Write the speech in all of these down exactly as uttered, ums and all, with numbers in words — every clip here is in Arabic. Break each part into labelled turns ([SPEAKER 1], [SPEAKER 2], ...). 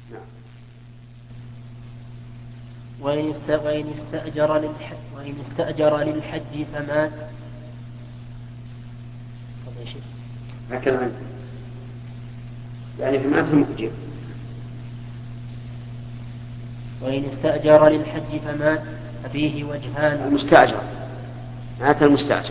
[SPEAKER 1] وإن استأجر للحج وإن استأجر للحج فمات.
[SPEAKER 2] هكذا يعني فمات المؤجر.
[SPEAKER 1] وإن استأجر للحج فمات ففيه وجهان.
[SPEAKER 2] المستأجر مات المستأجر.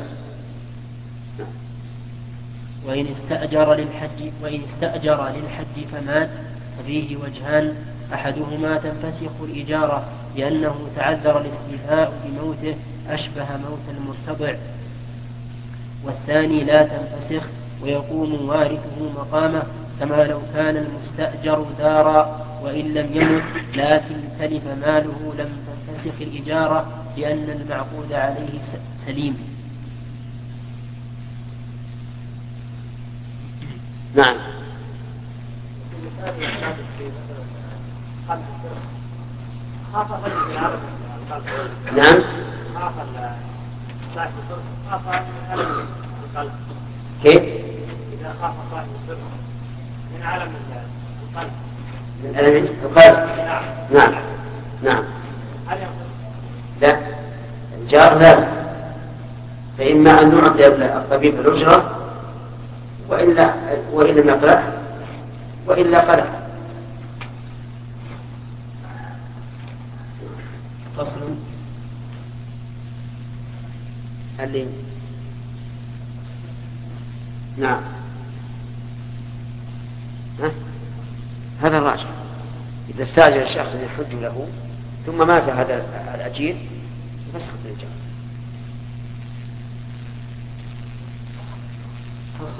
[SPEAKER 1] وإن استأجر للحج وإن استأجر للحج فمات ففيه وجهان، أحدهما تنفسخ الإجارة لأنه تعذر الاستيفاء بموته أشبه موت المرتضع، والثاني لا تنفسخ ويقوم وارثه مقامه كما لو كان المستأجر دارا وإن لم يمت لكن تلف ماله لم تنفسخ الإجارة لأن المعقود عليه سليم.
[SPEAKER 2] نعم. نعم. كيف؟
[SPEAKER 3] إذا خاف صاحب السر من علم القلب.
[SPEAKER 2] من علم القلب. نعم. نعم. لا. الجار لا. فإما أن نعطي الطبيب الأجرة وإلا وإلا ما قلع وإلا قلع.
[SPEAKER 1] فصل.
[SPEAKER 2] اللي نعم. ها؟ هذا الراجح. إذا استأجر الشخص أن يحج له ثم مات هذا الأجير فسخ الإجارة.
[SPEAKER 1] فصل.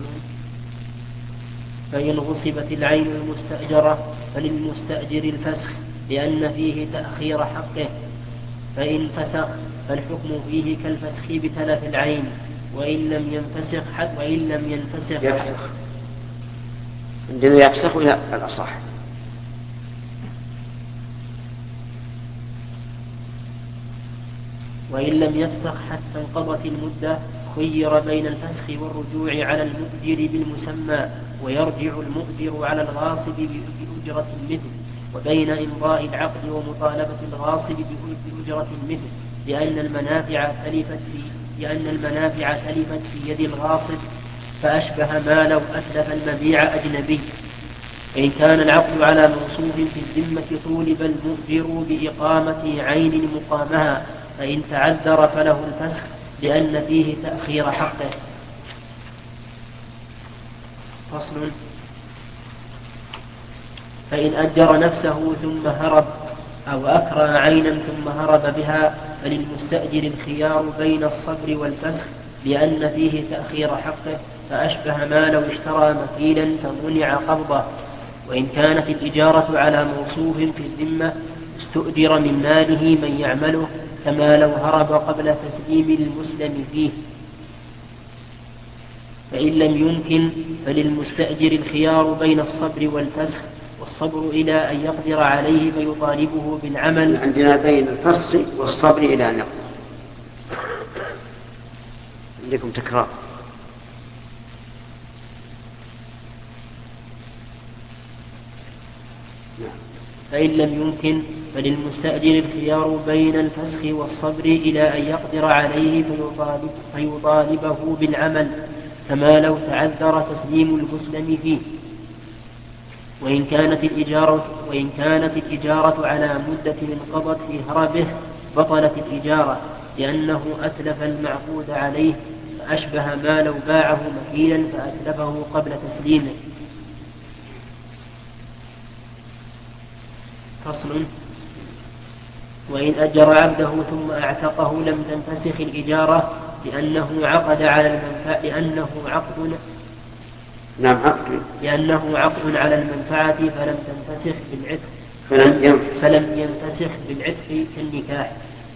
[SPEAKER 1] فإن غصبت العين المستأجرة فللمستأجر الفسخ لأن فيه تأخير حقه، فإن فسخ فالحكم فيه كالفسخ بتلف العين وإن لم ينفسخ حتى وإن لم ينفسخ
[SPEAKER 2] يفسخ. عندنا يفسخ ولا الأصح.
[SPEAKER 1] وإن لم يفسخ حتى انقضت المدة خير بين الفسخ والرجوع على المؤجر بالمسمى ويرجع المؤجر على الغاصب بأجرة المثل، وبين إمضاء العقد ومطالبة الغاصب بأجرة المثل لأن المنافع تلفت في لأن المنافع تلفت في يد الغاصب فأشبه ما لو أتلف المبيع أجنبي. إن كان العقد على موصوف في الذمة طولب المؤجر بإقامة عين مقامها، فإن تعذر فله الفسخ لأن فيه تأخير حقه. فصل. فإن أجر نفسه ثم هرب أو أكرى عينا ثم هرب بها فللمستأجر الخيار بين الصبر والفسخ لأن فيه تأخير حقه فأشبه ما لو اشترى مثيلا فمنع قبضه. وإن كانت الإجارة على موصوف في الذمة استؤجر من ماله من يعمله كما لو هرب قبل تسليم المسلم فيه. فإن لم يمكن فللمستأجر الخيار بين الصبر والفسخ، والصبر إلى أن يقدر عليه فيطالبه بالعمل.
[SPEAKER 2] عندنا بين الفسخ والصبر إلى أن يقدر. عندكم تكرار.
[SPEAKER 1] فإن لم يمكن فللمستأجر الخيار بين الفسخ والصبر إلى أن يقدر عليه فيطالب فيطالبه بالعمل كما لو تعذر تسليم المسلم فيه. وإن كانت الإجارة, وإن كانت الإجارة على مدة انقضت في هربه بطلت الإجارة لأنه أتلف المعقود عليه فأشبه ما لو باعه مكيلا فأتلفه قبل تسليمه. فصل. وإن أجر عبده ثم أعتقه لم تنفسخ الإجارة لأنه عقد على المنفعة لأنه عقد
[SPEAKER 2] نعم عقد
[SPEAKER 1] لأنه عقد على المنفعة فلم تنفسخ بالعتق
[SPEAKER 2] فلم ينفسخ,
[SPEAKER 1] فلم ينفسخ بالعتق كالنكاح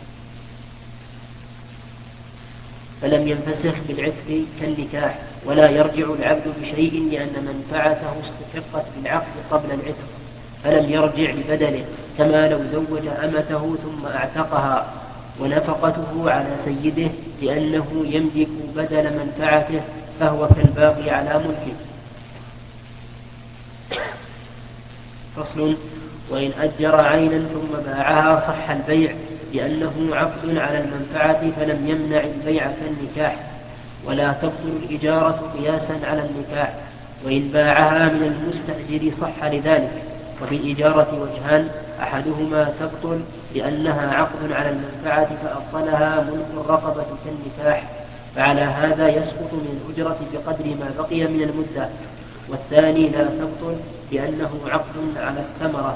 [SPEAKER 1] فلم ينفسخ بالعتق كالنكاح ولا يرجع العبد بشيء لأن منفعته استحقت بالعقد قبل العتق فلم يرجع ببدله كما لو زوج أمته ثم أعتقها ونفقته على سيده لأنه يملك بدل منفعته فهو كالباقي على ملكه. فصل. وإن أجر عينا ثم باعها صح البيع لأنه عقد على المنفعة فلم يمنع البيع كالنكاح، ولا تبطل الإجارة قياسا على النكاح. وإن باعها من المستأجر صح لذلك. وفي الإجارة وجهان: أحدهما تبطل لأنها عقد على المنفعة فأبطلها ملك الرقبة كالنكاح، فعلى هذا يسقط من الأجرة بقدر ما بقي من المدة. والثاني لا تبطل لأنه عقد على الثمرة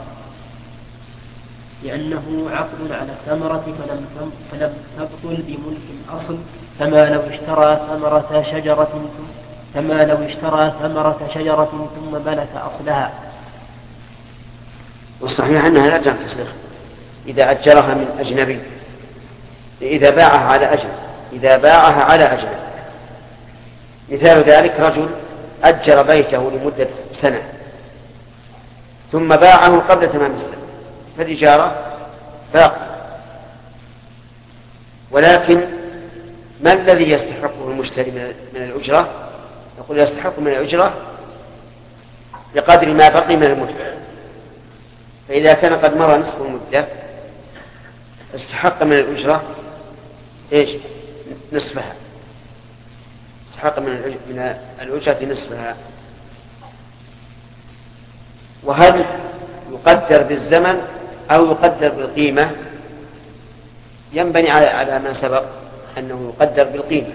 [SPEAKER 1] لأنه عقد على الثمرة فلم فلم تبطل بملك الأصل، كما لو اشترى ثمرة شجرة كما لو اشترى ثمرة شجرة ثم بلت أصلها.
[SPEAKER 2] والصحيح أنها لا تنفسخ إذا أجرها من أجنبي، إذا باعها على أجل إذا باعها على أجل. مثال ذلك: رجل أجر بيته لمدة سنة ثم باعه قبل تمام السنة، فالإجارة باقية. ولكن ما الذي يستحقه المشتري من الأجرة؟ يقول يستحق من الأجرة بقدر ما بقي من المدة. فإذا كان قد مر نصف المدة استحق من الأجرة إيش؟ نصفها. استحق من الأجرة نصفها. وهل يقدر بالزمن أو يقدر بالقيمة؟ ينبني على ما سبق أنه يقدر بالقيمة.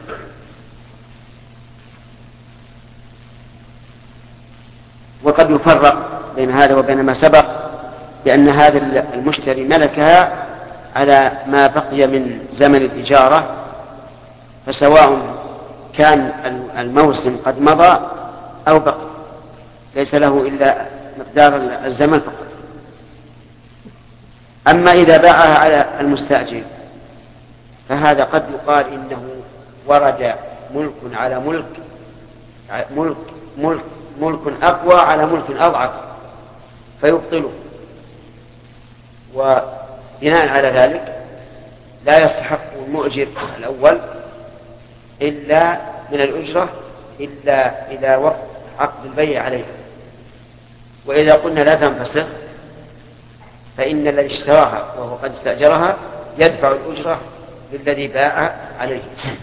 [SPEAKER 2] وقد يفرق بين هذا وبين ما سبق بأن هذا المشتري ملكها على ما بقي من زمن الإجارة، فسواء كان الموسم قد مضى أو بقي ليس له إلا مقدار الزمن فقط. أما إذا باعها على المستأجر فهذا قد يقال إنه ورد ملك على ملك ملك ملك ملك أقوى على ملك أضعف فيبطله. وبناء على ذلك لا يستحق المؤجر الأول إلا من الأجرة إلا إلى وقت عقد البيع عليه. وإذا قلنا لا تنفسخ فإن الذي اشتراها وهو قد استأجرها يدفع الأجرة للذي باع عليه.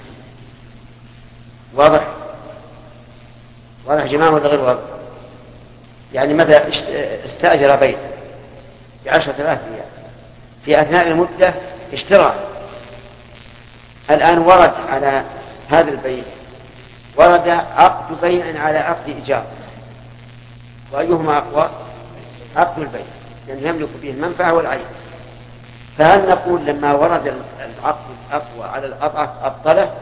[SPEAKER 2] واضح؟ واضح جماعة ولا غير واضح؟ يعني مثلا استأجر بيت بعشرة آلاف ريال، في أثناء المدة اشترى، الآن ورد على هذا البيت ورد عقد بيع على عقد إيجار، وأيهما أقوى؟ عقد البيع لأنه يملك به المنفعة والعين. فهل نقول لما ورد العقد الأقوى على الأضعف أبطله،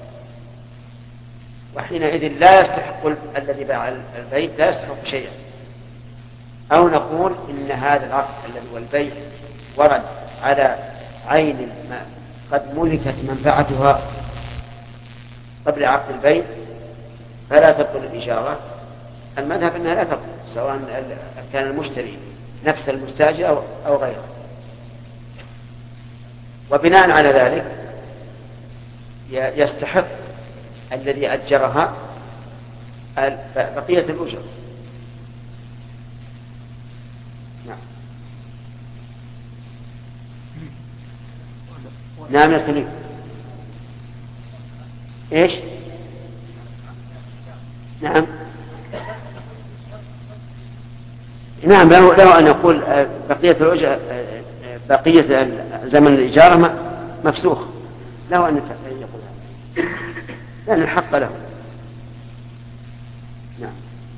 [SPEAKER 2] وحينئذ لا يستحق الذي باع البيت لا يستحق شيئا، أو نقول إن هذا العقد الذي هو البيع ورد على عين قد ملكت منفعتها قبل عقد البيع فلا تبطل الإجارة؟ المذهب أنها لا تبطل سواء كان المشتري نفس المستأجر أو غيره. وبناء على ذلك يستحق الذي أجرها بقية الأجر. نعم نعم يا سليم. إيش؟ نعم نعم له, له أن يقول بقية الأجر بقية زمن الإجارة مفسوخ، له أن يقول هذا لأن الحق له. نعم.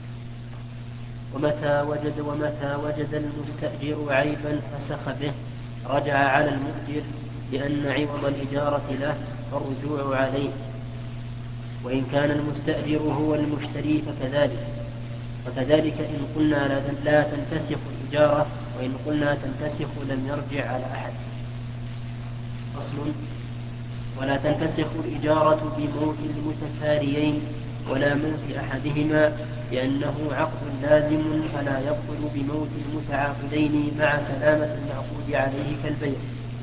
[SPEAKER 1] ومتى وجد ومتى وجد المستأجر عيبا فسخ به رجع على المؤجر لأن عوض الإجارة له فالرجوع عليه. وإن كان المستأجر هو المشتري فكذلك. وكذلك إن قلنا لا تنفسخ الإجارة، وإن قلنا تنفسخ لم يرجع على أحد. فصل. ولا تنفسخ الإجارة بموت المتساريين ولا موت أحدهما لأنه عقد لازم فلا يبطل بموت المتعاقدين مع سلامة المعقود عليه كالبيع.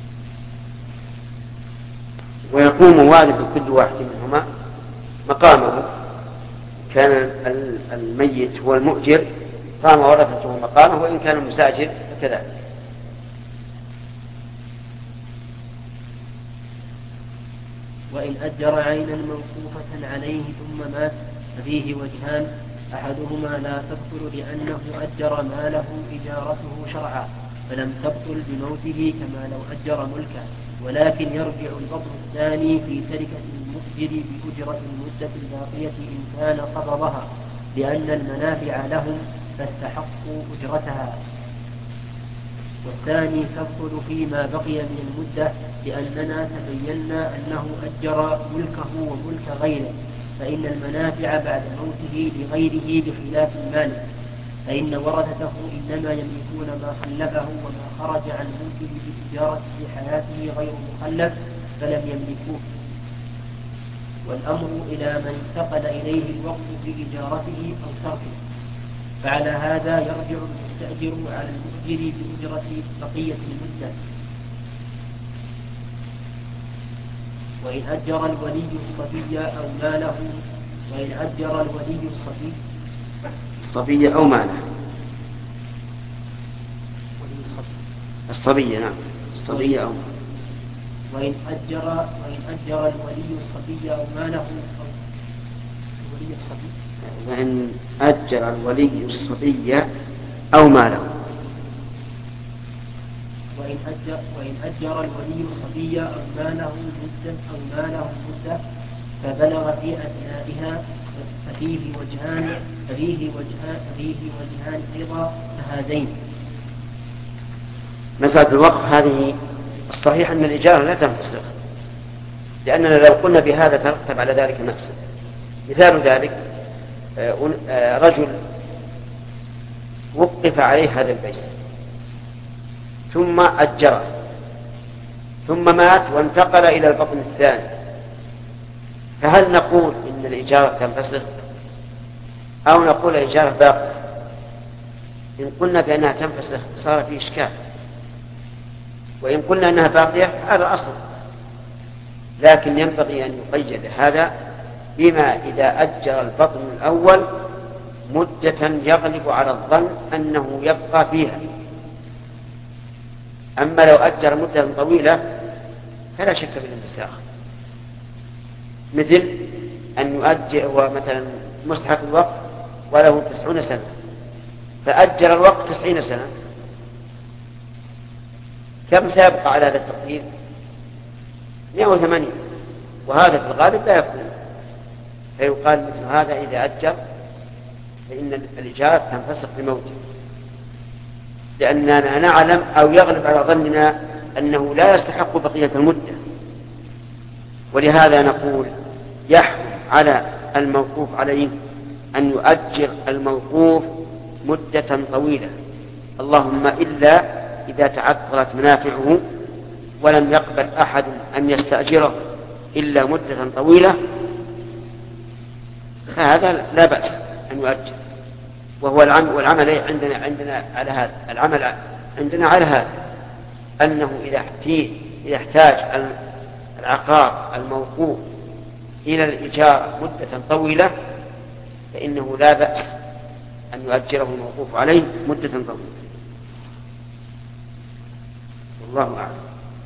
[SPEAKER 2] ويقوم والد كل واحد منهما مقامه. كان الميت هو المؤجر قام ورثته مقامه، وإن كان مساجر فكذلك.
[SPEAKER 1] وإن أجر عينا موقوفة عليه ثم مات ففيه وجهان: أحدهما لا تبطل لأنه أجر ماله إجارته شرعا فلم تبطل بموته كما لو أجر ملكه، ولكن يرجع البطل الثاني في تركة المؤجر بأجرة المدة الباقية إن كان قبضها، لأن المنافع لهم فاستحقوا أجرتها. والثاني تبطل فيما بقي من المدة لأننا تبينا أنه أجر ملكه وملك غيره، فإن المنافع بعد موته لغيره بخلاف المالك، فإن ورثته إنما يملكون ما خلفه، وما خرج عن ملكه بالتجارة في حياته غير مخلف فلم يملكوه. والأمر إلى من انتقل إليه الوقت بإجارته أو تركه، فعلى هذا يرجع المستأجر على المؤجر بأجرة بقية المدة. وإن أجر الولي الصبي أو ماله وإن أجر الولي الصبي
[SPEAKER 2] الصبي أو ماله الصبي نعم الصبي أو
[SPEAKER 1] وإن أجر وإن أجر الولي الصبي أو ماله أو الولي الصبي
[SPEAKER 2] وإن أجر الولي الصبي أو ماله
[SPEAKER 1] وإن أجر وإن أجر الولي الصبي أو ماله مدة أو ماله مدة فبلغ في أثنائها ففيه وجهان ففيه وجهان ففيه وجهان أيضا كهذين.
[SPEAKER 2] مسألة الوقف هذه الصحيح أن الإجارة لا تنفسخ، لأننا لو قلنا بهذا ترتب على ذلك مفسد. مثال ذلك رجل وقف عليه هذا البيت ثم أجره ثم مات وانتقل إلى البطن الثاني، فهل نقول إن الإجارة تنفسخ أو نقول الإجارة باقية؟ إن قلنا بأنها تنفسخ صار فيه إشكال، وإن قلنا أنها باقية هذا أصل. لكن ينبغي أن يقيد هذا بما إذا أجر البطن الأول مدة يغلب على الظن أنه يبقى فيها. أما لو أجر مدة طويلة فلا شك بالانفساخ، مثل أن يؤجر هو مثلا مستحق الوقت وله تسعون سنة فأجر الوقت تسعين سنة، كم سيبقى على هذا التقدير؟ مئة وثمانين، وهذا في الغالب لا يكون، فيقال مثل هذا إذا أجر فإن الإجارة تنفسخ بموته، لأننا نعلم أو يغلب على ظننا أنه لا يستحق بقية المدة. ولهذا نقول يحرم على الموقوف عليه أن يؤجر الموقوف مدة طويلة، اللهم إلا إذا تعطلت منافعه ولم يقبل أحد أن يستأجره إلا مدة طويلة، فهذا لا بأس أن يؤجر. وهو العمل والعمل عندنا عندنا على هذا العمل عندنا على هذا أنه إذا احتاج إذا احتاج العقار الموقوف إلى الإجارة مدة طويلة فإنه لا بأس أن يؤجره الموقوف عليه مدة طويلة. والله أعلم.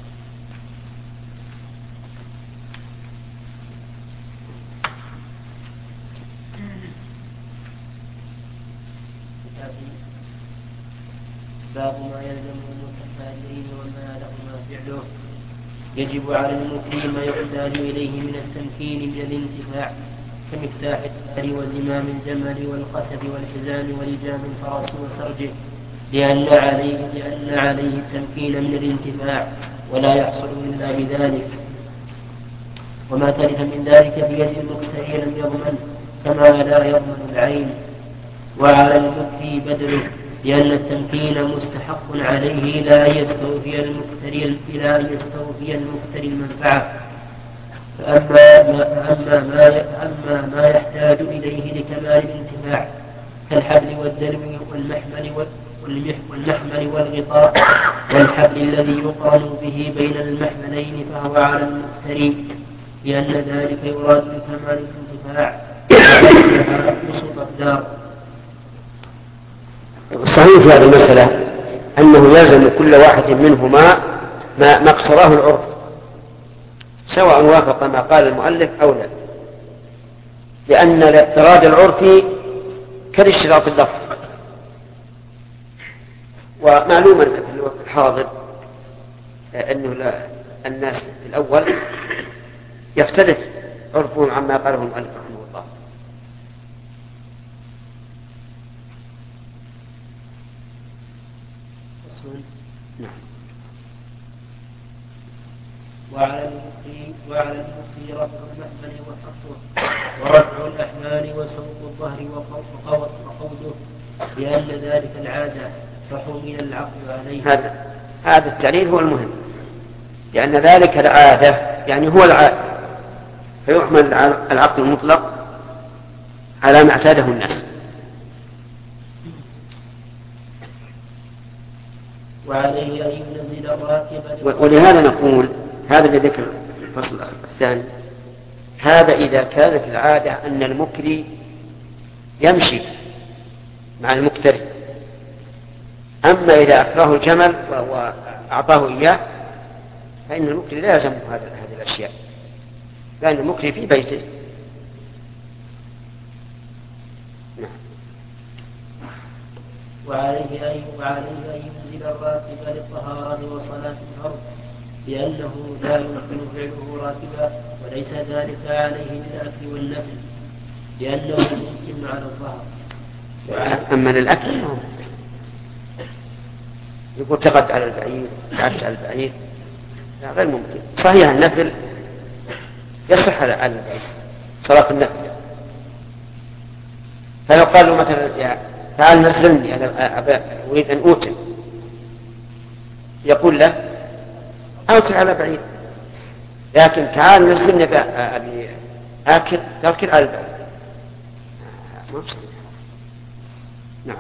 [SPEAKER 1] باب ما يلزم المتفاعلين وما لهما فعله. يجب على المقيم ما يحتاج إليه من التمكين من الانتفاع كمفتاح الدار وزمام الجمل والقسب والحزام ولجام الفرس وسرجه، لأن عليه, لأن عليه التمكين من الانتفاع ولا يحصل إلا بذلك. وما تلف من ذلك بيد المكتري لم يضمن كما لا يضمن العين. وعلى المكفي بدله، لأن التمكين مستحق عليه لا يستوفي المكتري لا يستوفي المكتري المنفعة. فأما ما, أما ما, أما ما يحتاج إليه لكمال الانتفاع كالحبل والدلو والمحمل والمحمل والغطاء والحبل الذي يقرن به بين المحملين فهو على المكتري، لأن ذلك يراد بكمال الانتفاع بسط الدار.
[SPEAKER 2] صحيح في هذه المسألة أنه يلزم كل واحد منهما ما, ما اقتراه العرف، سواء وافق ما قال المؤلف أو لا، لأن الاعتراض العرفي كالاشتراط اللفظ. ومعلوما في الوقت الحاضر أنه لا الناس في الأول يختلف عرفهم عما قاله المؤلف رحمه الله.
[SPEAKER 1] نعم. وعلى المفتي وعلى المفتي رفع المحمل وحفظه ورفع الأحمال وسوق الظهر وقوده، لأن ذلك العادة فحمل العقل عليه.
[SPEAKER 2] هذا هذا التعليل هو المهم، لأن ذلك العادة يعني هو العادة، فيحمل العقل المطلق على ما اعتاده الناس.
[SPEAKER 1] وعليه أن ينزل الراكب.
[SPEAKER 2] ولهذا نقول هذا اللي ذكر الفصل الثاني، هذا إذا كانت العادة أن المكري يمشي مع المكتري. أما إذا أكراه الجمل وأعطاه إياه فإن المكري لا يلزمه هذه الأشياء، لأن المكري في بيته. نعم.
[SPEAKER 1] وعليه أن وعليه أن ينزل الراكب للطهارة وصلاة الفرض، لأنه لا يمكن فعله راكبا، وليس ذلك عليه للأكل والنفل، لأنه يمكن على الظهر.
[SPEAKER 2] أما للأكل يقول تغد على البعير، تعبت على البعير، لا غير ممكن. صحيح النفل يصح على البعير صلاة النفل، فلو قال له مثلا يا تعال نزلني أنا أريد أن أوتر، يقول له أوتر على بعير، لكن تعال نزلني أبي آكل تركل على البعير ما صحيح. نعم.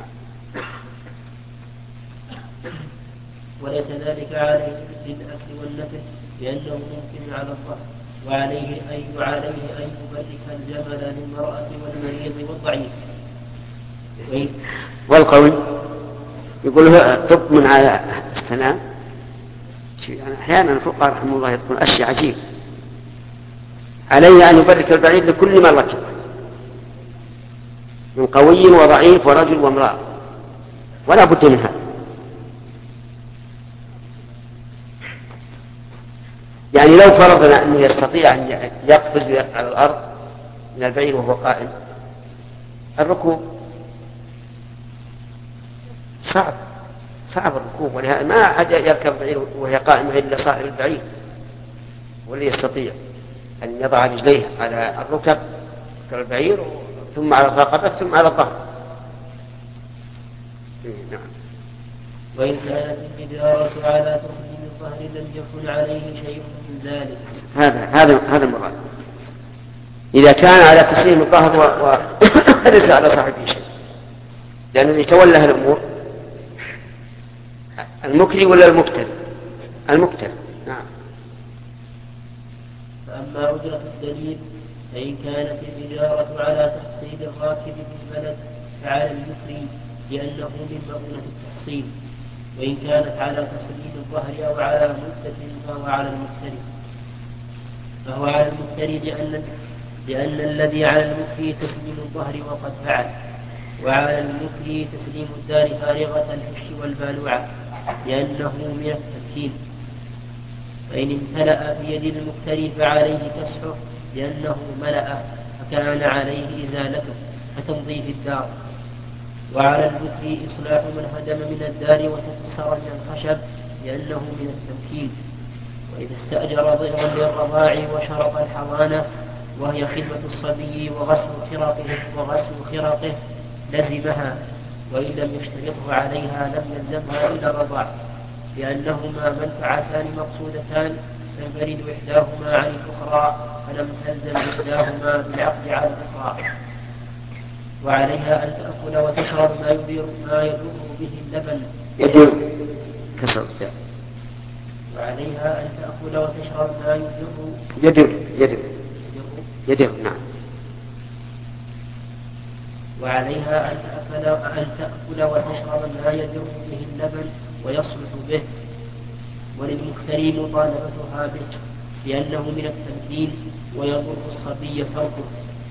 [SPEAKER 1] وليس ذلك عليه للأكل والنفل، لأنه ممكن على الظهر. وعليه أن وعليه أن يبرك الجمل للمرأة والمريض والضعيف.
[SPEAKER 2] والقوي يقول له طب من على السلام. يعني أحيانا الفقهاء رحمه الله يذكرون أشياء عجيب. عليه أن يبرك البعيد لكل من ركب من قوي وضعيف ورجل وامرأة، ولا بد من هذا. يعني لو فرضنا أنه يستطيع أن يقفز على الأرض من البعير وهو قائم، الركوب صعب صعب الركوب، ولهذا ما أحد يركب البعير وهي قائمة إلا صاحب البعير، والذي يستطيع أن يضع رجليه على الركب كالبعير ثم على الرقبة ثم على الظهر. نعم.
[SPEAKER 1] وإن كانت الجدارة على تقديم الظهر لم يكن عليه شيء من ذلك.
[SPEAKER 2] هذا هذا هذا المراد. إذا كان على تسليم الظهر وليس على صاحبه شيء، لأنه يتولى الأمور المكري ولا المكتر؟ المكتر. نعم.
[SPEAKER 1] فأما أجرة الدليل فإن كانت الإجارة على تحصيل الراكب في البلد فعلى المكري، لأنه من مؤونة التحصيل. وإن كانت على تسليم الظهر أو على مدة فهو على المكتري فهو على المكتري لأن, لأن الذي على المكري تسليم الظهر وقد فعل، وعلى المكري تسليم الدار فارغة الفش والبالوعة، لأنه من التسكين. فإن امتلأ بيد المكتري فعليه كسحه، لأنه ملأ فكان عليه إزالته فتنظيف الدار. وعلى المكري إصلاح من هدم من الدار وتكسر من الخشب، لأنه من التمكين. وإذا استأجر ضيرا للرضاع وشرط الحضانة وهي خدمة الصبي وغسل خرقه وغسل خرقه لزمها، وإن لم يشترطه عليها لم يلزمها إلا الرضاع، لأنهما منفعتان مقصودتان تنفرد إحداهما عن الأخرى، فلم تلزم إحداهما بالعقد على الأخرى. وعليها أن تأكل وتشرب ما يضر ما يضر به اللبن
[SPEAKER 2] يدر كسر.
[SPEAKER 1] وعليها أن تأكل وتشرب ما يضر
[SPEAKER 2] يدر يدر يدر. نعم.
[SPEAKER 1] وعليها أن تأكل, أن تأكل وتشرب ما يجر به اللبن ويصلح به، وللمختري مطالبتها به لأنه من التمثيل ويضر الصبي تركه.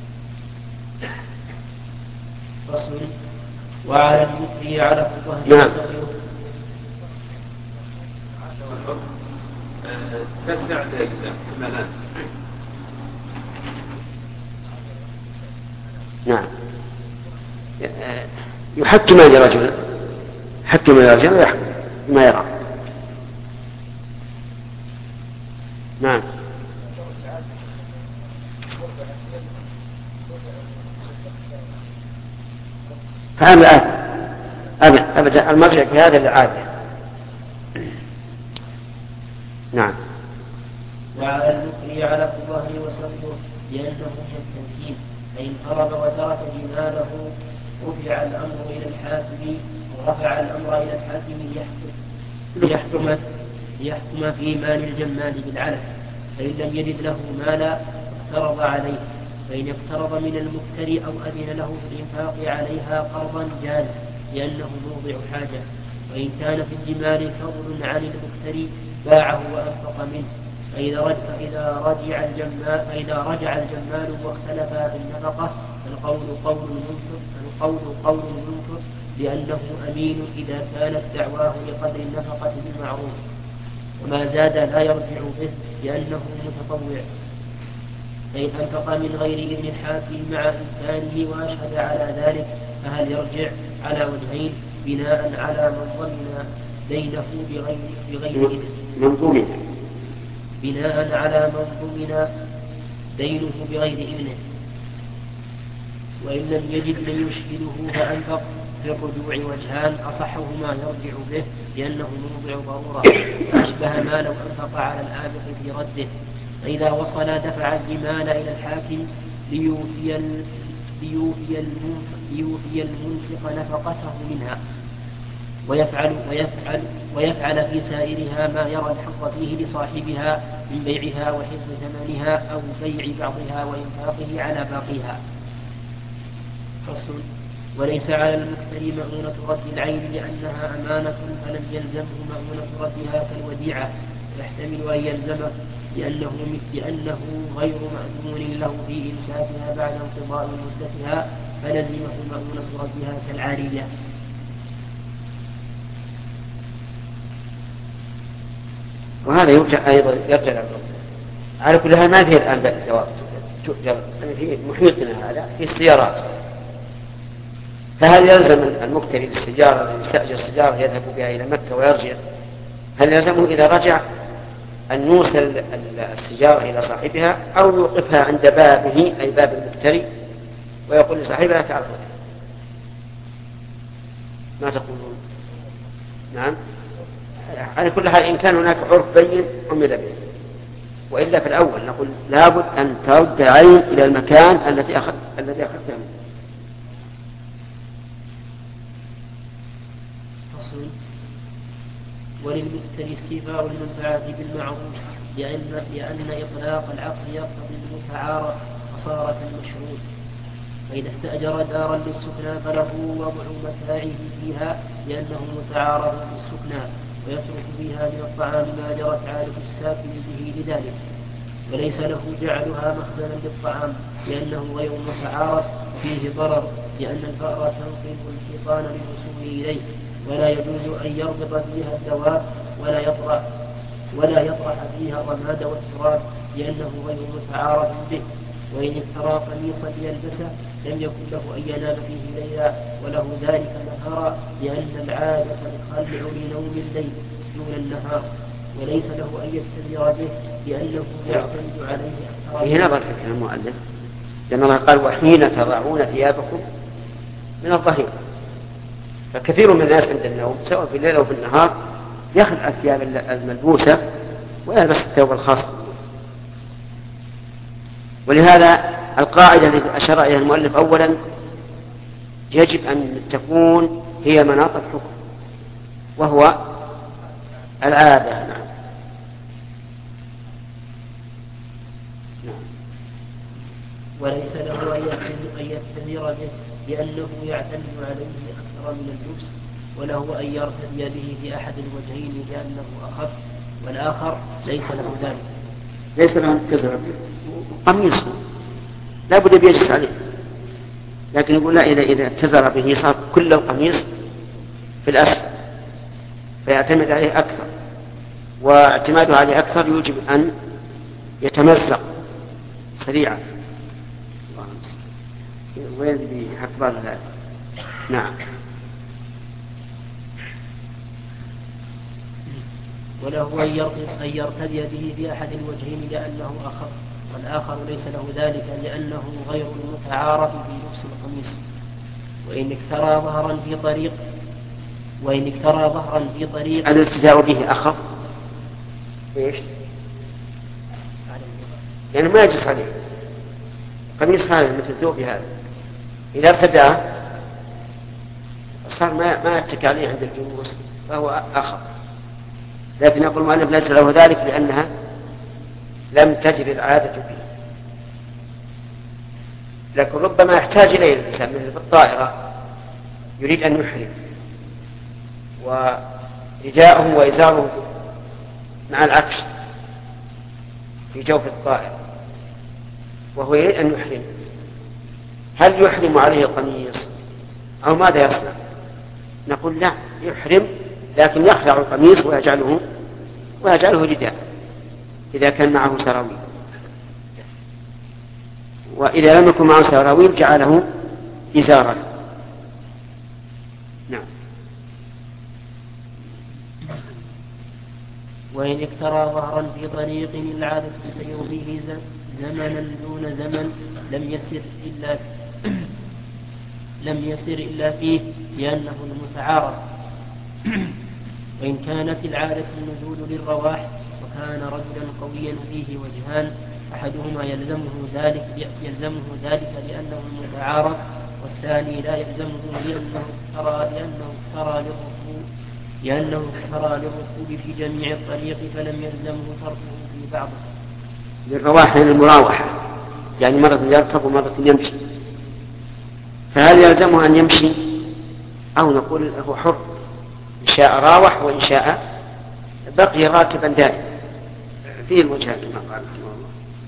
[SPEAKER 1] فصل. وعلى المكري على الظهر
[SPEAKER 2] نعم.
[SPEAKER 4] تسع احتمالات.
[SPEAKER 2] نعم. يحكم لرجل يحكم لرجل ويحكم بما يرى. نعم. فهذا أبدا أبدا المرجع في هذا العادة. نعم.
[SPEAKER 1] وعلى المكري على الظهر وسبه لأنه كالتمكين، فإن هرب وترك جماله رفع الأمر إلى الحاكم ورفع الأمر إلى الحاكم ليحكم ليحكم في مال الجمال بالعلف، فإن لم يجد له مالا اقترض عليه، فإن اقترض من المفتري أو أذن له في الإنفاق عليها قرضا جاز لأنه موضع حاجة. وإن كان في الجمال فضل عن المفتري باعه وأنفق منه، فإذا رجع, فإذا رجع الجمال فإذا رجع الجمال واختلفا في النفقة فالقول قول المنكر فالقول قول المنكر لأنه أمين إذا كانت دعواه لقدر النفقة بالمعروف، وما زاد لا يرجع به لأنه متطوع. فإن أنفق من غير إذن الحاكم مع إمكانه وأشهد على ذلك فهل يرجع على وجهين: بناء على من ضمن دينه بغير بغير إذن
[SPEAKER 2] منظومين
[SPEAKER 1] بناء على من ضمن دينه بغير إذنه، وإن لم يجد من يشهده فأنفق. في الرجوع وجهان أصحهما يرجع به لأنه موضع ضرورة، أشبه ما لو أنفق على الآبق في رده. فإذا وصل دفع الجمال إلى الحاكم ليوفي ليوفي ليوفي المنفق نفقته منها، ويفعل ويفعل ويفعل في سائرها ما يرى الحق فيه لصاحبها من بيعها وحفظ ثمنها أو بيع بعضها وإنفاقه على باقيها. فصل. وليس على المفتري مؤونة رد العين لأنها أمانة فلم يلزمه مؤونة ردها كالوديعة، يحتمل أن يلزمه لأنه لأنه غير مأمون له في إمساكها بعد انقضاء مدتها، فلزمه مؤونة ردها كالعارية.
[SPEAKER 2] وهذا يرجع أيضا يرجع للرب. على كل حال ما فيه الآن جواب تؤجر في محيطنا هذا في السيارات، فهل يلزم المقتري بالسيارة الذي يستأجر السيارة يذهب بها إلى مكة ويرجع، هل يلزمه إذا رجع أن يوصل السيارة إلى صاحبها أو يوقفها عند بابه أي باب المقتري ويقول لصاحبها تعال خذها؟ ما تقولون؟ نعم. على كل حال إن كان هناك عرف بين عمل به، وإلا في الأول نقول لابد أن ترد عين إلى المكان الذي أخذ الذي أخذته منه.
[SPEAKER 1] فصل. وللمفتري استيفاء المنفعة بالمعروف لأن, لأن إطلاق العقد يقتضي المتعارف خسارة المشروط. فإذا استأجر دارا للسكنى فله وضع متاعه فيها لأنه متعارف بالسكنى، ويترك فيها من الطعام ما جرت عادة الساكن به لذلك، وليس له جعلها مخزنا للطعام لأنه غير متعارف فيه ضرر، لأن الفأر تنقل الحيطان للوصول إليه، ولا يجوز أن يربط فيها الدواب ولا يطرح ولا يطرح فيها الرماد والتراب لأنه غير متعارف به. وإن اشترى قميصا ليلبسه لم يكن له أن ينام فيه ليلا وله ذلك نهارا، لأن العادة تخلع لنوم الليل دون النهار، وليس له أن يستدير به لأنه يعتمد عليه أكثر.
[SPEAKER 2] هنا نظر في المؤلف لأن الله قال وحين تضعون ثيابكم من الظهيرة، فكثير من الناس عند النوم سواء في الليل أو في النهار يخلع الثياب الملبوسة ويلبس الثوب الخاص. ولهذا القاعدة التي أشار إليها المؤلف أولا يجب أن تكون هي مناط الحكم وهو العادة. نعم.
[SPEAKER 1] وليس له أن يستدير به لأنه يعتمد عليه أكثر من اللبس، وله أن يرتدي به في أحد الوجهين لأنه أخف، والآخر ليس له ذلك.
[SPEAKER 2] ليس له كذب قميصه لا بد بيجلس عليه، لكن يقول لا، إذا إذا اتزر به صار كل القميص في الأسفل فيعتمد عليه أكثر، واعتماده عليه أكثر يوجب أن يتمزق سريعا. وين بحفظ هذا؟ نعم.
[SPEAKER 1] وله أن يرتدي به في أحد الوجهين لأنه أخف، والآخر ليس له ذلك لأنه غير المتعارف في لبس القميص. وإن اكترى ظهرا في طريق وإن اكترى ظهرا في طريق
[SPEAKER 2] الارتداء به أخف إيش؟ يعني ما يجلس عليه قميص هذا مثل ثوب هذا، إذا ارتداه صار ما ما يتكى عليه عند الجلوس فهو أخف. لكن يقول المؤلف ليس له ذلك لأنها لم تجد العادة به. لكن ربما يحتاج إليه الإنسان مثل في الطائرة يريد أن يحرم ورداءه وإزاره مع العكس في جوف الطائرة وهو يريد أن يحرم، هل يحرم عليه القميص أو ماذا يصنع؟ نقول لا، يحرم لكن يخلع القميص ويجعله ويجعله رداء إذا كان معه سراويل، وإذا لم يكن معه سراويل جعله إزارا. نعم.
[SPEAKER 1] وإن اكترى ظهرا في طريق العادة السير به زمنا دون زمن لم يسر إلا لم يسر إلا فيه لأنه المتعارف. وإن كانت العادة النزول للرواح وكان رجلا قويا فيه وجهان أحدهما يلزمه ذلك يلزمه ذلك لأنه المتعارف، والثاني لا يلزمه لأنه اكترى لأنه اكترى للركوب لأنه اكترى للركوب في جميع الطريق فلم يلزمه تركه في بعضه.
[SPEAKER 2] للرواح من المراوحة، يعني مرة يركب ومرة يمشي، فهل يلزمه أن يمشي أو نقول هو حر إن شاء راوح وإن شاء بقي راكبا دائما؟ فيه الوجهات كما قال رحمه الله.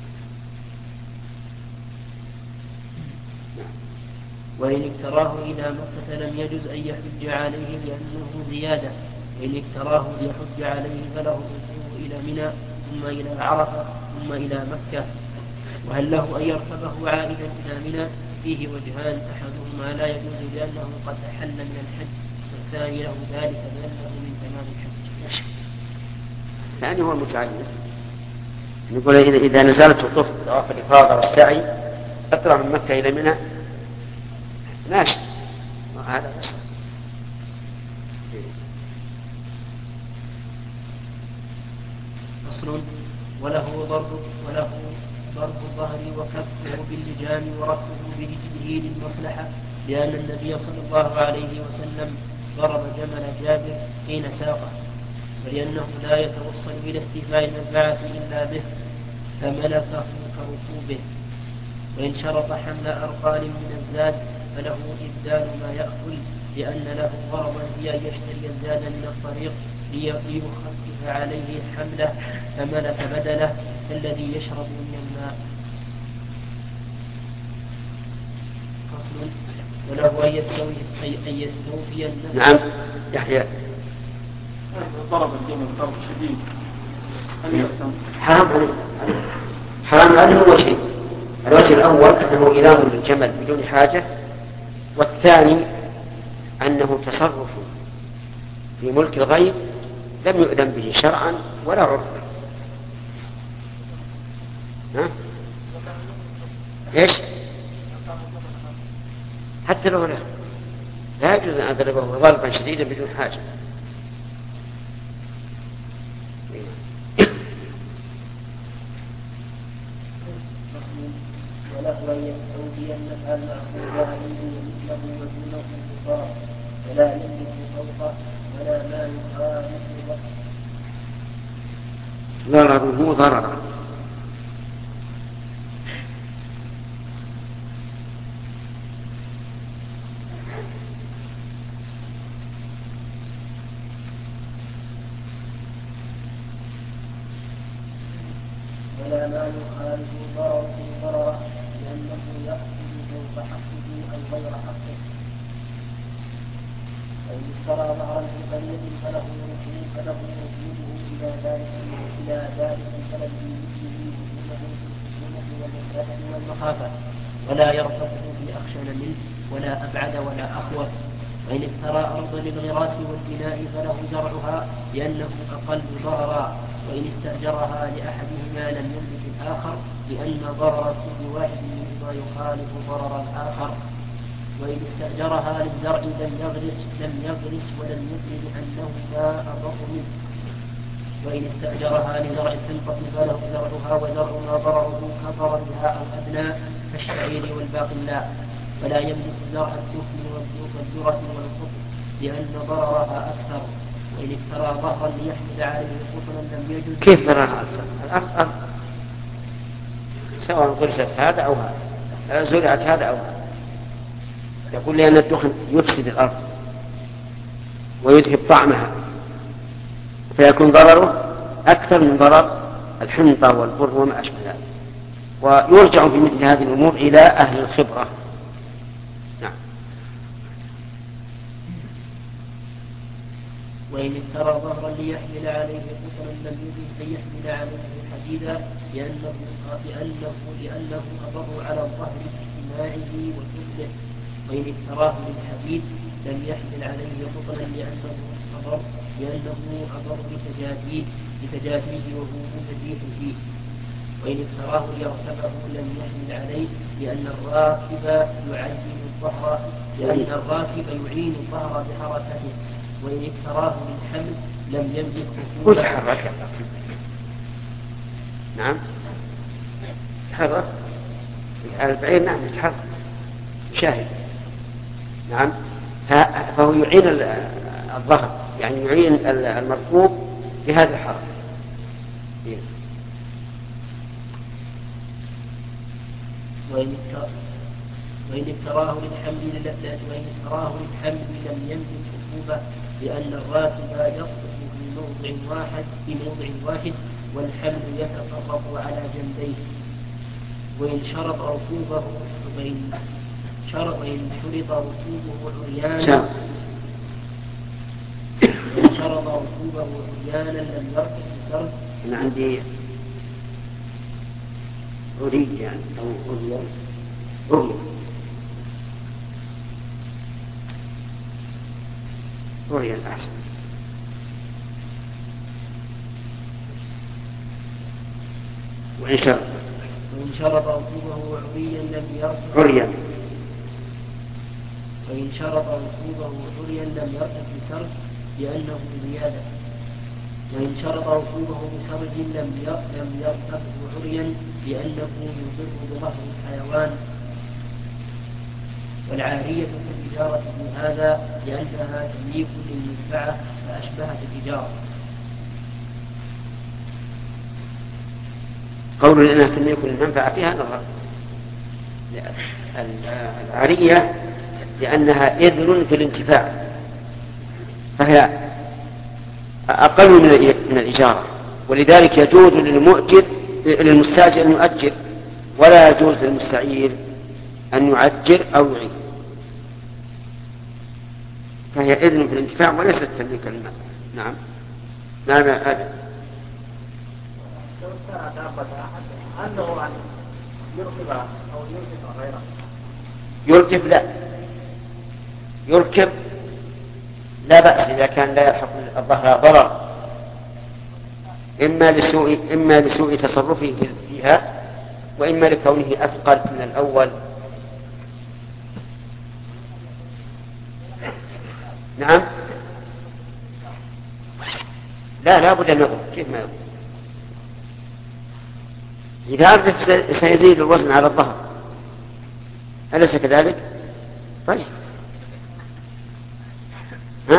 [SPEAKER 1] وإن اكتراه إلى مكة لم يجز أن يحج عليه لأنه زيادة، وإن اكتراه ليحج عليه فله الرجوع إلى منى ثم إلى عرفة ثم إلى مكة. وهل له أن يركبه عائدا إلى منى؟ فيه وجهان، أحدهما لا يجوز لأنه قد أحل من الحج، والثاني له ذلك لأنه من تمام الحج.
[SPEAKER 2] الثاني هو المتعين. نقول إذا نزلت وطفت طواف الإفاضة والسعي أطلع من مكة إلى منى ماشي، هذا بس.
[SPEAKER 1] فصل. وله ضرب وله ضرب الظهر وكفه باللجام ورفعه برجله للمصلحة، لأن النبي صلى الله عليه وسلم ضرب جمل جابر حين ساقه، ولأنه لا يتوصل إلى استيفاء المنفعة إلا به فملكه كركوبه. وإن شرط حمل أرقال من الزاد فله إبدال ما يأكل، لأن له غرضا هي أن يشتري الزاد من الطريق ليخفف عليه حمله فملك بدله الذي يشرب من الماء. فصل. وله أن يستوفي أن يستوفي النفس.
[SPEAKER 2] نعم يحيى.
[SPEAKER 3] ضرب الجمل ضرب شديد
[SPEAKER 2] حرام عليه، حرام عليه وجهين. الوجه الأول أنه إيلام للجمل بدون حاجة، والثاني أنه تصرف في ملك الغير لم يؤذن به شرعا ولا عرفا. ها؟ إيش؟ حتى لو لا لا يجوز أن أضربه ضربا شديدا بدون حاجة.
[SPEAKER 1] وله أن يستوفي النفع المأخوذ عليه ومثله ودونه كفار، ولا يملك فوقه ولا ما يخالف
[SPEAKER 2] ضرره ضررا.
[SPEAKER 1] ولا ما يخالف ضرره ضرره لأنه يأخذ فوق حقه أو غير حقه. فإن اشترى ظهرا في قرية فله ركوب فله ركوبه إلى ذلك إلى ذلك البلد بمثله بالخشونة والمكافأة والمخافة، ولا يرتفع بأخشن منه ولا أبعد ولا أخوف. وإن اشترى أرضا للغراس والبناء فله زرعها لأنه أقل ضررا، وإن استأجرها لأحدهما لم يملك الآخر لأن ضرر كل واحد منهما يخالف ضرر الآخر. وإن استأجرها للزرع لم يغرس لم يغرس ولم يدري لأنهما أضر منه. وإن استأجرها لزرع الحنطة فله زرعها وزرع ما ضرره كضررها أو أدنى كالشعير والباقلاء، فلا يملك زرع الدخن والذرة والقطن لأن ضررها أكثر. وإن اشترى ظهرا ليحمل عليه قطنا لم يجوز.
[SPEAKER 2] كيف ضررها أكثر؟ الأخطر سواء غرست هذا أو هذا، زرعت هذا أو هذا. يقول لأن الدخن يفسد الأرض ويذهب طعمها، فيكون ضرره أكثر من ضرر الحنطة والبر وما أشبه ذلك. ويرجع في مثل هذه الأمور إلى أهل الخبرة. نعم.
[SPEAKER 1] وإن اشترى ظهرا ليحمل عليه قطرا لم يجوز أن يحمل عليه حديدا لأنه لأنه لأنه أضر على الظهر باجتماعه وكله. وإن اشتراه للحديد لم يحمل عليه قطرا لأنه أضر لأنه أضر بتجافيه بتجافيه وهو مزيح فيه. وإن اشتراه ليركبه لم يحمل عليه لأن الراكب يعين الظهر لأن الراكب يعين الظهر بحركته. وإن اشتراه للحمل لم يملك
[SPEAKER 2] وتحرك. نعم تحرك البعير. نعم يتحرك شاهد. نعم فهو يعين الظهر يعني يعين المركوب بهذا الحركة.
[SPEAKER 1] وإن اشتراه للحمل وإن اشتراه للحمل لم يملك ركوبه لأن الراكب يصبح في موضع واحد في موضع واحد والحمل يتفرق على جنبيه. وإن شرط ركوبه وإن شرط وإن شرط ركوبه عريانا وإن شرط ركوبه عريانا لم يركب السرد.
[SPEAKER 2] أنا عندي أريد يعني أو أريد أريد أريد أحسن. وإن شرط
[SPEAKER 1] وإن شرط ركوبه عريا لم يركب
[SPEAKER 2] عريا
[SPEAKER 1] وإن شرط ركوبه عريا لم يركب بسرد لأنه زيادة. وإن شرط ركوبه بسرد لم لم يركبه عريا لأنه يضر بظهر الحيوان. والعارية في التجارة في هذا لأنها تمليك للمنفعة فأشبهت التجارة.
[SPEAKER 2] قول لأنها تمليك للمنفعة فيها نظر. العارية لأنها إذن في الانتفاع فهي أقل من الإجارة، ولذلك يجوز للمؤجر للمستاجر أن يؤجر ولا يجوز للمستعير أن يعجر أو يعيد، فهي إذن في الانتفاع وليست تمليك للمال. نعم نعم هذا
[SPEAKER 3] أنه أن يركب أو يركب غيره.
[SPEAKER 2] يركب لا يركب لا بأس إذا كان لا يلحق الظهر ضرر إما لسوء إما لسوء تصرفه فيها وإما لكونه أثقل من الأول. نعم لا لا بد أن يضرب. كيف ما يضرب؟ إذا أردف سيزيد الوزن على الظهر أليس كذلك؟ طيب ها؟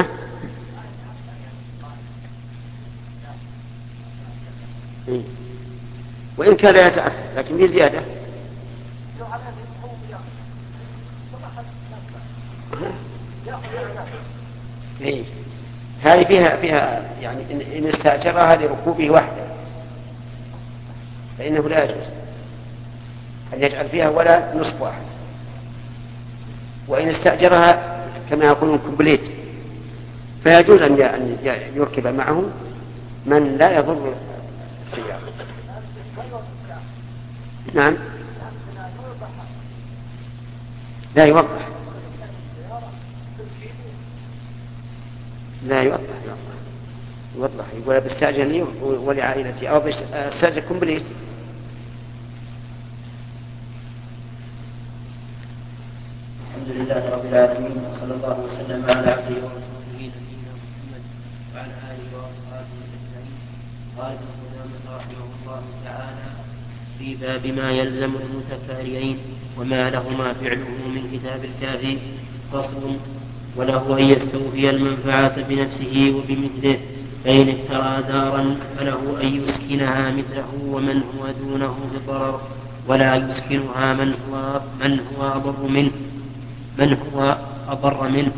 [SPEAKER 2] إيه؟ وإن كان لا يتأثر لكن في زيادة. إيه؟ هذه فيها فيها يعني إن استأجرها لركوبه وحده فإنه لا يجوز أن يجعل فيها ولا نصف واحد. وإن استأجرها كما يقولون كومبليت فيجوز أن يركب معه من لا يضر السيارة. نعم لا يوضح لا يوضح يوضح يقول بستأجر لي ولعائلتي أو بستأجر كومبليت.
[SPEAKER 1] الحمد لله رب العالمين وصلى الله وسلم على عبده ورسوله نبينا محمد وعلى آله وأصحابه أجمعين. قال ابن قدامة رحمه الله تعالى في باب ما يلزم المتفاريين وما لهما فعله من كتاب الكافي فصل. وله أن يستوفي المنفعة بنفسه وبمثله، فإن اشترى دارا فله أن يسكنها مثله ومن هو دونه بضرر، ولا يسكنها من هو من هو أضر منه من هو أضر منه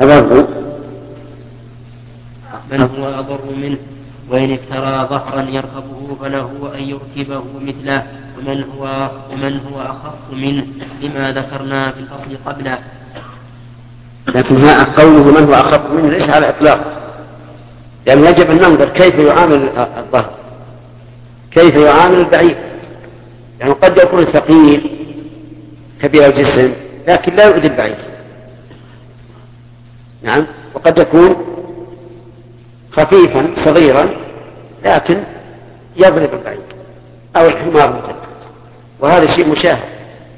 [SPEAKER 1] من هو أضر منه وإن اشترى ظهرا يركبه فله أن يركبه مثله ومن هو ومن هو أخف منه لما ذكرنا في الأصل قبله.
[SPEAKER 2] لكن قوله من هو أخف منه ليس على إطلاق، لأن يعني يجب أن ننظر كيف يعامل الظهر كيف يعامل البعيد، يعني قد يكون ثقيل كبير الجسم لكن لا يؤذي البعيد، نعم، وقد يكون خفيفا صغيرا لكن يضرب البعيد أو الحمار مثلا، وهذا شيء مشاهد.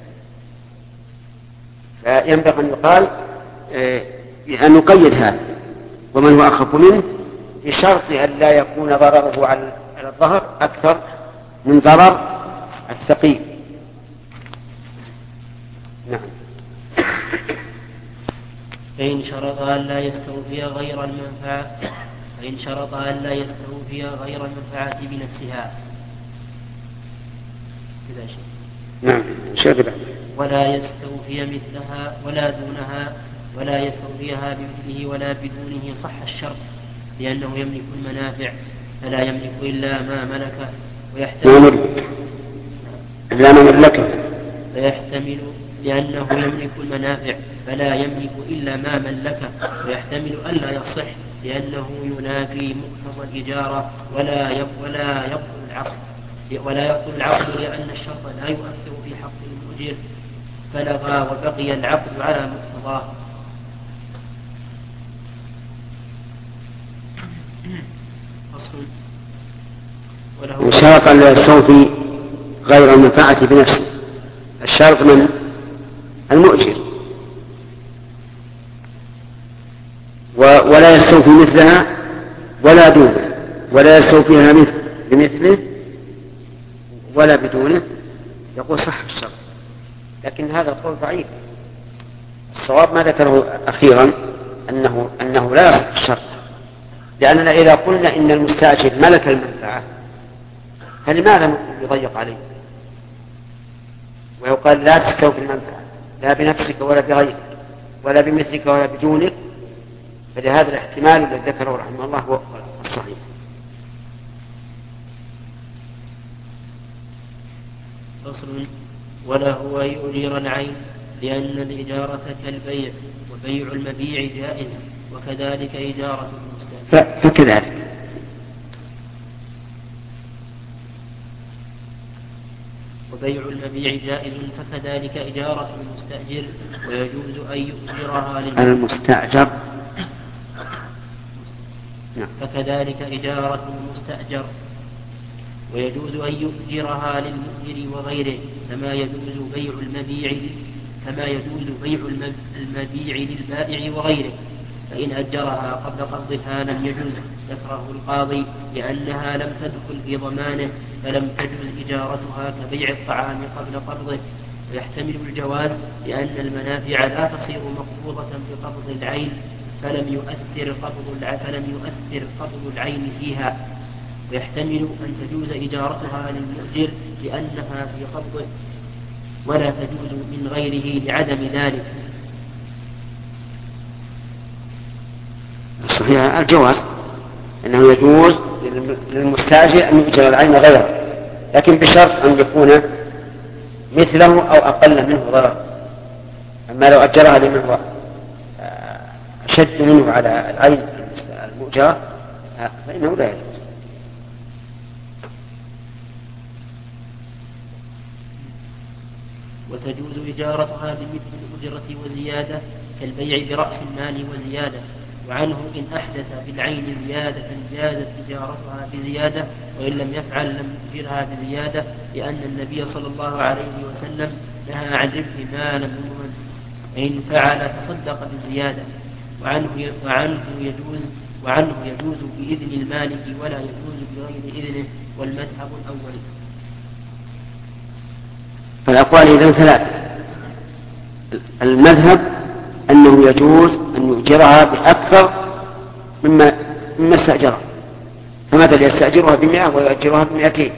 [SPEAKER 2] فينبغي أن يقال أن نقيد هذا ومن هو أخف منه بشرط أن لا يكون ضرره على الظهر أكثر من ضرر الثقيل. نعم.
[SPEAKER 1] فإن شرط أن لا يستوفي غير المنفعة فإن شرط أن لا يستوفي غير المنفعة بنفسها كذا شيء.
[SPEAKER 2] نعم شاكرا.
[SPEAKER 1] ولا يستوفي مثلها ولا دونها ولا يستوفيها بمثله ولا بدونه صح الشرط، لأنه يملك المنافع فلا يملك إلا ما ملكه ويحتمل
[SPEAKER 2] إلا ما ملكه
[SPEAKER 1] فيحتمل لأنه يملك المنافع فلا يملك إلا ما ملكه ويحتمل ألا يصح لأنه ينافي مقتضى الإجارة ولا ولا يبطل العقد ولا يبطل العقد لأن الشرط لا يؤثر في حق المؤجر فلغى وبقي العقد على مقتضاه.
[SPEAKER 2] وشرط أن لا يستوفي غير المنفعة بنفسه، الشرط من المؤجر، ولا يستوفي مثلها ولا دونها ولا يستوفيها مثل بمثله ولا بدونه، يقول صح الشرط. لكن هذا القول ضعيف. الصواب ما ذكره أخيرا أنه, أنه لا يصح الشرط، لأننا إذا قلنا إن المستأجر ملك المنفعة فلماذا يضيق عليه ويقال لا تستوفي المنفعة لا بنفسك ولا بغيرك ولا بمثلك ولا بدونك؟ فلهذا الاحتمال الذي ذكره رحمه الله هو الصحيح.
[SPEAKER 1] فصل. وله أن يؤجر العين لأن الإجارة كالبيع وبيع المبيع جائز وكذلك إجارة المستأجر.
[SPEAKER 2] فكذلك
[SPEAKER 1] وبيع المبيع جائز فكذلك إجارة المستأجر ويجوز أن يؤجرها
[SPEAKER 2] المستأجر
[SPEAKER 1] فكذلك إجارة المستأجر ويجوز أن يؤجرها للمؤجر وغيره كما يجوز بيع المبيع كما يجوز بيع المبيع للبائع وغيره، فإن أجرها قبل قبضها لم يجوز ذكره القاضي لأنها لم تدخل في ضمانه فلم تجوز إجارتها كبيع الطعام قبل قبضه. ويحتمل الجواز لأن المنافع لا تصير مقبوضة بقبض العين فلم يؤثر قبض فلم يؤثر قبض العين فيها. ويحتمل أن تجوز إجارتها للمؤجر لأنها في قبضه ولا تجوز من غيره لعدم ذلك.
[SPEAKER 2] صحيح الجواز أنه يجوز للمستأجر أن يؤجر العين غيره لكن بشرط أن يكون مثله أو أقل منه ضرر. أما لو أجرها لمن هو أشد منه على العين المؤجرة فإنه لا يجوز.
[SPEAKER 1] وتجوز إجارتها بمثل الأجرة وزيادة كالبيع برأس المال وزيادة. وعنه إن أحدث بالعين زيادة جازت إجارتها بزيادة، وإن لم يفعل لم يؤجرها بزيادة، لأن النبي صلى الله عليه وسلم نهى عن ربح ما لم يضمن، وإن فعل تصدق بزيادة. وعنه وعنه يجوز وعنه يجوز بإذن المالك ولا يجوز بغير إذنه، والمذهب الأول.
[SPEAKER 2] فالأقوال إذن ثلاثة. المذهب أنه يجوز أن يؤجرها بأكثر مما مما استأجرها، فمثل يستأجرها بمئة ويؤجرها بمئتين،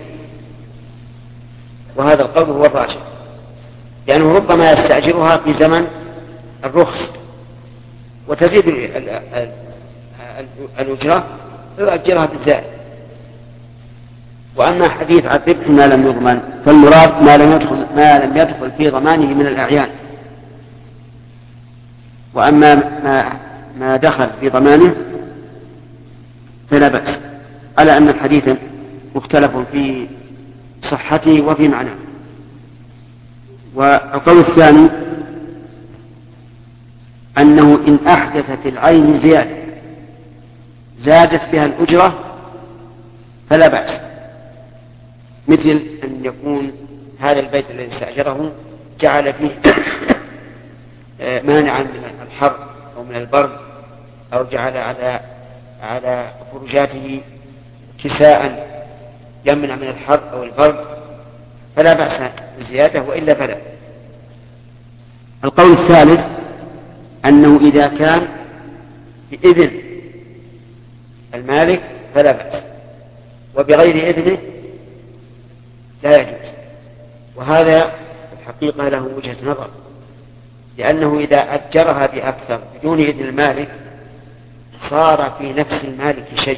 [SPEAKER 2] وهذا القول هو الراجح، لأنه ربما يستأجرها في زمن الرخص وتزيد الأجرة فيؤجرها بالزائد. وأما حديث عن ربح ما لم يضمن فالمراد ما لم يدخل ما لم يدخل في ضمانه من الأعيان، وأما ما, ما دخل في ضمانه فلا بأس، على أن الحديث مختلف في صحته وفي معناه. والقول الثاني أنه إن أحدثت العين زيادة زادت بها الأجرة فلا بأس، مثل أن يكون هذا البيت الذي استأجره جعل فيه مانعا من الحر أو من البرد، أو جعل على على فرجاته كساء يمنع من الحر أو البرد، فلا بأس بالزيادة، وإلا فلا. القول الثالث أنه إذا كان بإذن المالك فلا بأس، وبغير إذنه لا يجوز. وهذا الحقيقة له وجهة نظر، لأنه إذا أجرها بأكثر بدون إذن المالك صار في نفس المالك شيء،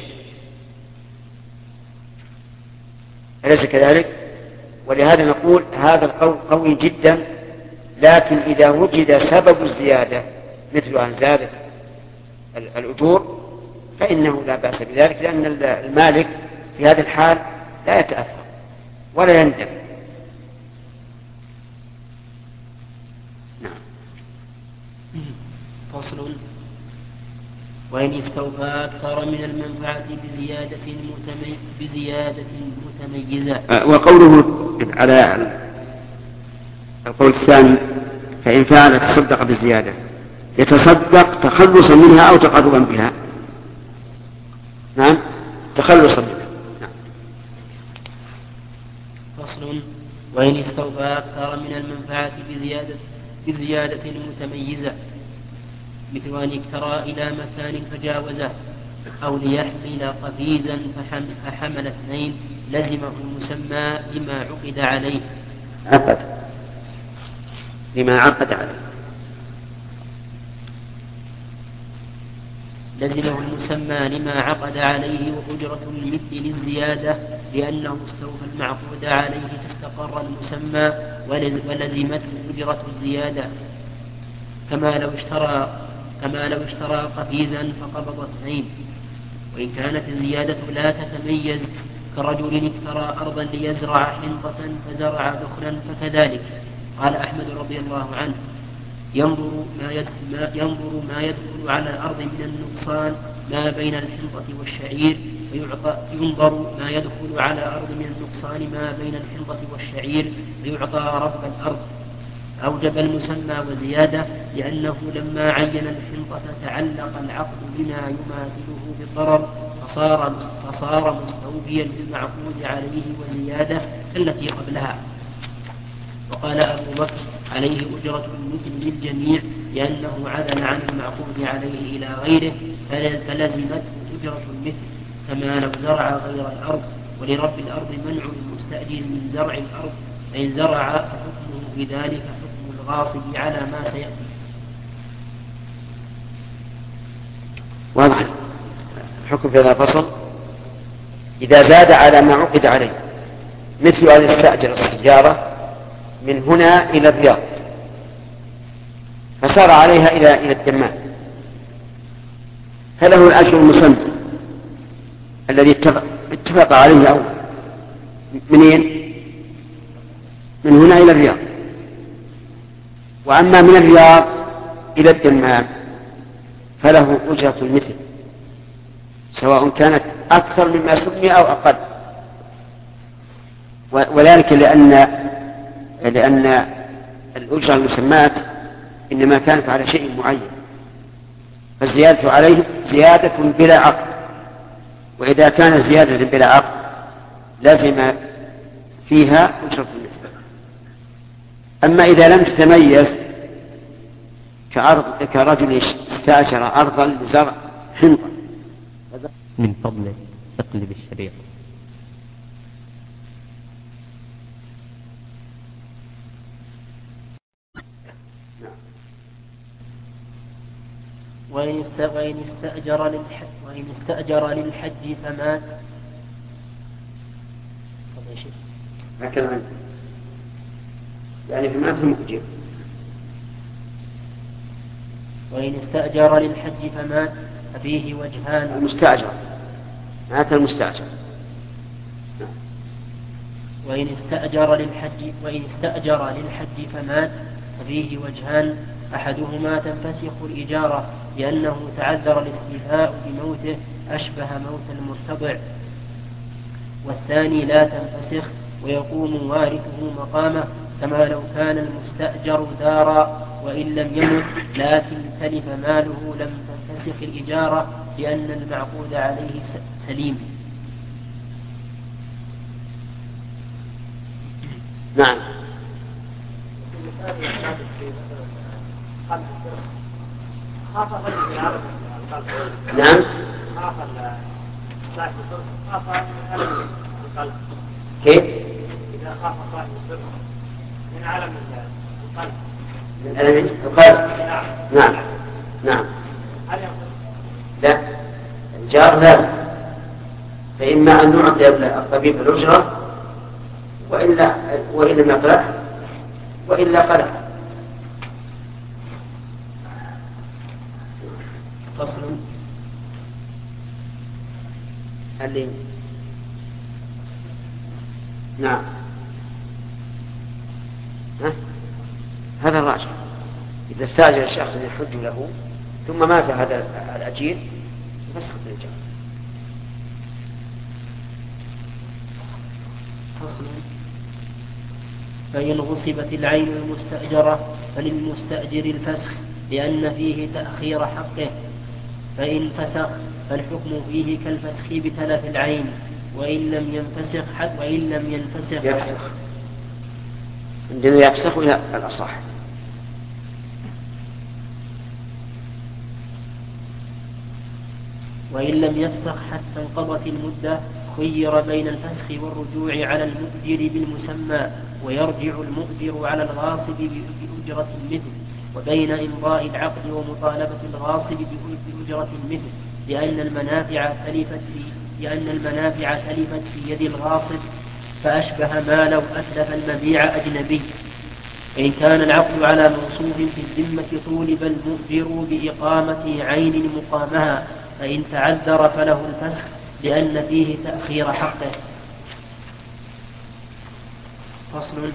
[SPEAKER 2] أليس كذلك؟ ولهذا نقول هذا القول قوي جدا، لكن إذا وجد سبب الزيادة مثل أن زادت الأجور فإنه لا بأس بذلك، لأن المالك في هذه الحال لا يتأثر ولا يندم. نعم.
[SPEAKER 1] فصل. وإن استوفى أكثر من المنفعة بزيادة متمي... بزيادة متميزة.
[SPEAKER 2] وقوله على القول الثاني فإن فعل تصدق بالزيادة، يتصدق تخلصا منها أو تقربا بها. نعم، تخلصا منها. نعم.
[SPEAKER 1] فصل. وإن استوفى أكثر من المنفعة بزيادة بزيادة متميزة، مثل أن اكترى إلى مكان فجاوزه، أو ليحمل قفيزا فحمل اثنين، لزمه المسمى لما عقد عليه.
[SPEAKER 2] عقد لما عقد عليه
[SPEAKER 1] لزمه المسمى لما عقد عليه، وأجرة المثل للزيادة، لأنه استوفى المعقود عليه فاستقر المسمى ولزمته أجرة الزيادة، كما لو اشترى كما لو اشترى قفيزا فقبض اثنين. وإن كانت الزيادة لا تتميز كرجل اشترى أرضا ليزرع حنطة فزرع دخلا فكذلك. قال أحمد رضي الله عنه: ينظر ما يدخل, ينظر ما يدخل على الأرض من النقصان ما بين الحنطة والشعير، ويعطى ينظر ما يدخل على الأرض من النقصان ما بين الحنطة والشعير فيعطى رب الأرض. أوجب المسمى وزيادة، لأنه لما عين الحنطة تعلق العقد بما يماثله بالضرر، فصار, فصار مستوفيا للمعقود عليه وزيادة التي قبلها. وقال أبو بكر: عليه أجرة المثل للجميع، لأنه عدل عن المعقود عليه إلى غيره فلزمته أجرة المثل، كما لو زرع غير الأرض. ولرب الأرض منع المستأجر من زرع الأرض، فإن زرع فحكمه بذلك حكم الغاصب على ما سيأتي.
[SPEAKER 2] واضح الحكم في هذا الفصل. إذا زاد على ما عقد عليه مثل أن يستأجر السيارة من هنا إلى الرياض فسار عليها إلى إلى الدمام، فله الأجر المسمى الذي اتفق, اتفق عليه أول. منين؟ من هنا إلى الرياض. وأما من الرياض إلى الدمام فله أجرة المثل سواء كانت أكثر مما سمي أو أقل، وذلك لأن لأن الأجرة المسمات إنما كانت على شيء معين، فالزيادة عليه زيادة بلا عقد، وإذا كان زيادة بلا عقد لازم فيها أجرة المثل. أما إذا لم تتميز كأرض كرجل استأجر أرضا لزرع حنطة.
[SPEAKER 1] من فضلك اقلب الشريط. وإن استأجر للحج وإن استأجر للحج فمات
[SPEAKER 2] هكذا عندي يعني فمات المؤجر.
[SPEAKER 1] وإن استأجر للحج فمات ففيه وجهان.
[SPEAKER 2] المستأجر مات المستأجر.
[SPEAKER 1] وإن استأجر للحج وإن استأجر للحج فمات ففيه وجهان، أحدهما تنفسخ الإجارة لأنه تعذر الاستيفاء بموته أشبه موت المرتضع، والثاني لا تنفسخ ويقوم وارثه مقامه كما لو كان المستأجر دارا وإن لم يمت لكن تلف ماله لم تنفسخ الإجارة لأن المعقود عليه سليم.
[SPEAKER 2] نعم. نعم. كيف؟
[SPEAKER 3] إذا خاف صاحب السر من علم القلب.
[SPEAKER 2] من علم القلب. نعم. نعم.
[SPEAKER 3] هل ينقل؟
[SPEAKER 2] لا. الجار لا. فإما أن نعطي الطبيب الأجرة وإلا وإلا ما قلع وإلا قلع.
[SPEAKER 1] فصل.
[SPEAKER 2] اللي نعم. ها؟ هذا الراجح. إذا استأجر الشخص أن يحج له ثم مات هذا الأجير فسخ الإجارة.
[SPEAKER 1] فصل. فإن غصبت العين المستأجرة فللمستأجر الفسخ لأن فيه تأخير حقه، فإن فسخ فالحكم فيه كالفسخ بتلف العين وإن لم ينفسخ حتى وإن لم ينفسخ
[SPEAKER 2] يفسخ. عندنا يفسخ إلى الأصح.
[SPEAKER 1] وإن لم يفسخ حتى انقضت المدة خير بين الفسخ والرجوع على المؤجر بالمسمى ويرجع المؤجر على الغاصب بأجرة المثل، وبين إمضاء العقد ومطالبة الغاصب بأجرة المثل لأن المنافع تلفت في لأن المنافع تلفت في يد الغاصب فأشبه ما لو أتلف المبيع أجنبي. إن كان العقد على موصوف في الذمة طولب المؤجر بإقامة عين مقامها، فإن تعذر فله الفسخ لأن فيه تأخير حقه. فصل.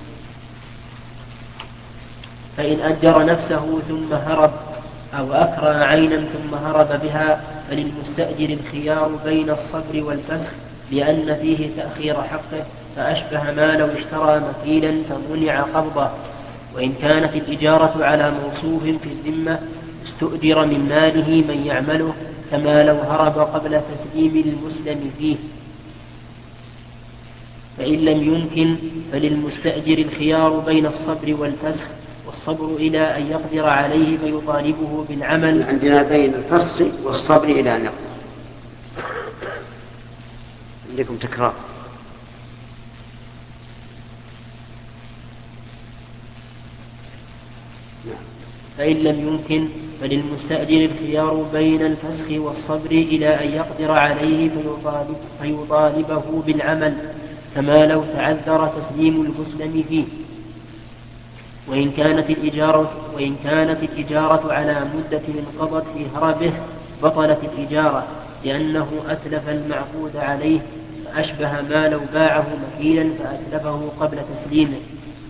[SPEAKER 1] فإن أجر نفسه ثم هرب أو أكرى عينا ثم هرب بها فللمستأجر الخيار بين الصبر والفسخ لأن فيه تأخير حقه فأشبه ما لو اشترى مكيلا فمنع قبضه. وإن كانت الإجارة على موصوف في الذمة استؤجر من ماله من يعمله كما لو هرب قبل تسليم المسلم فيه. فإن لم يمكن فللمستأجر الخيار بين الصبر والفسخ، والصبر إلى أن يقدر عليه فيطالبه بالعمل.
[SPEAKER 2] عندنا بين الفسخ والصبر إلى أن يقدر. عندكم تكرار.
[SPEAKER 1] فإن لم يمكن فللمستأجر الخيار بين الفسخ والصبر إلى أن يقدر عليه فيطالب فيطالبه بالعمل كما لو تعذر تسليم المسلم فيه. وإن كانت الإجارة, وإن كانت الإجارة على مدة انقضت في هربه بطلت الإجارة لأنه أتلف المعقود عليه، فأشبه ما لو باعه مكيلا فأتلفه قبل تسليمه.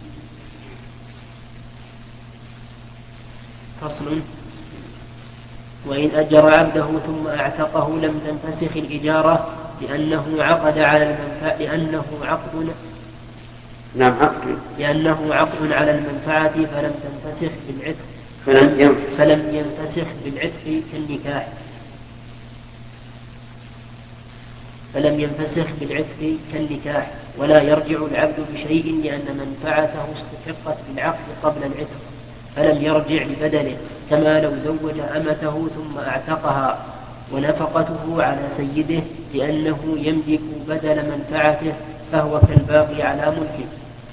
[SPEAKER 1] فصل: وإن أجر عبده ثم أعتقه لم تنفسخ الإجارة لأنه عقد على المنفعة لأنه عقد
[SPEAKER 2] نعم عقد
[SPEAKER 1] لأنه عقد على المنفعة فلم تنفسخ بالعتق
[SPEAKER 2] فلم ينفسخ
[SPEAKER 1] فلم ينفسخ بالعتق كالنكاح فلم ينفسخ بالعتق كالنكاح ولا يرجع العبد بشيء لأن منفعته استحقت بالعقد قبل العتق فلم يرجع ببدله، كما لو زوج أمته ثم أعتقها ونفقته على سيده لأنه يملك بدل منفعته فهو كالباقي على ملكه.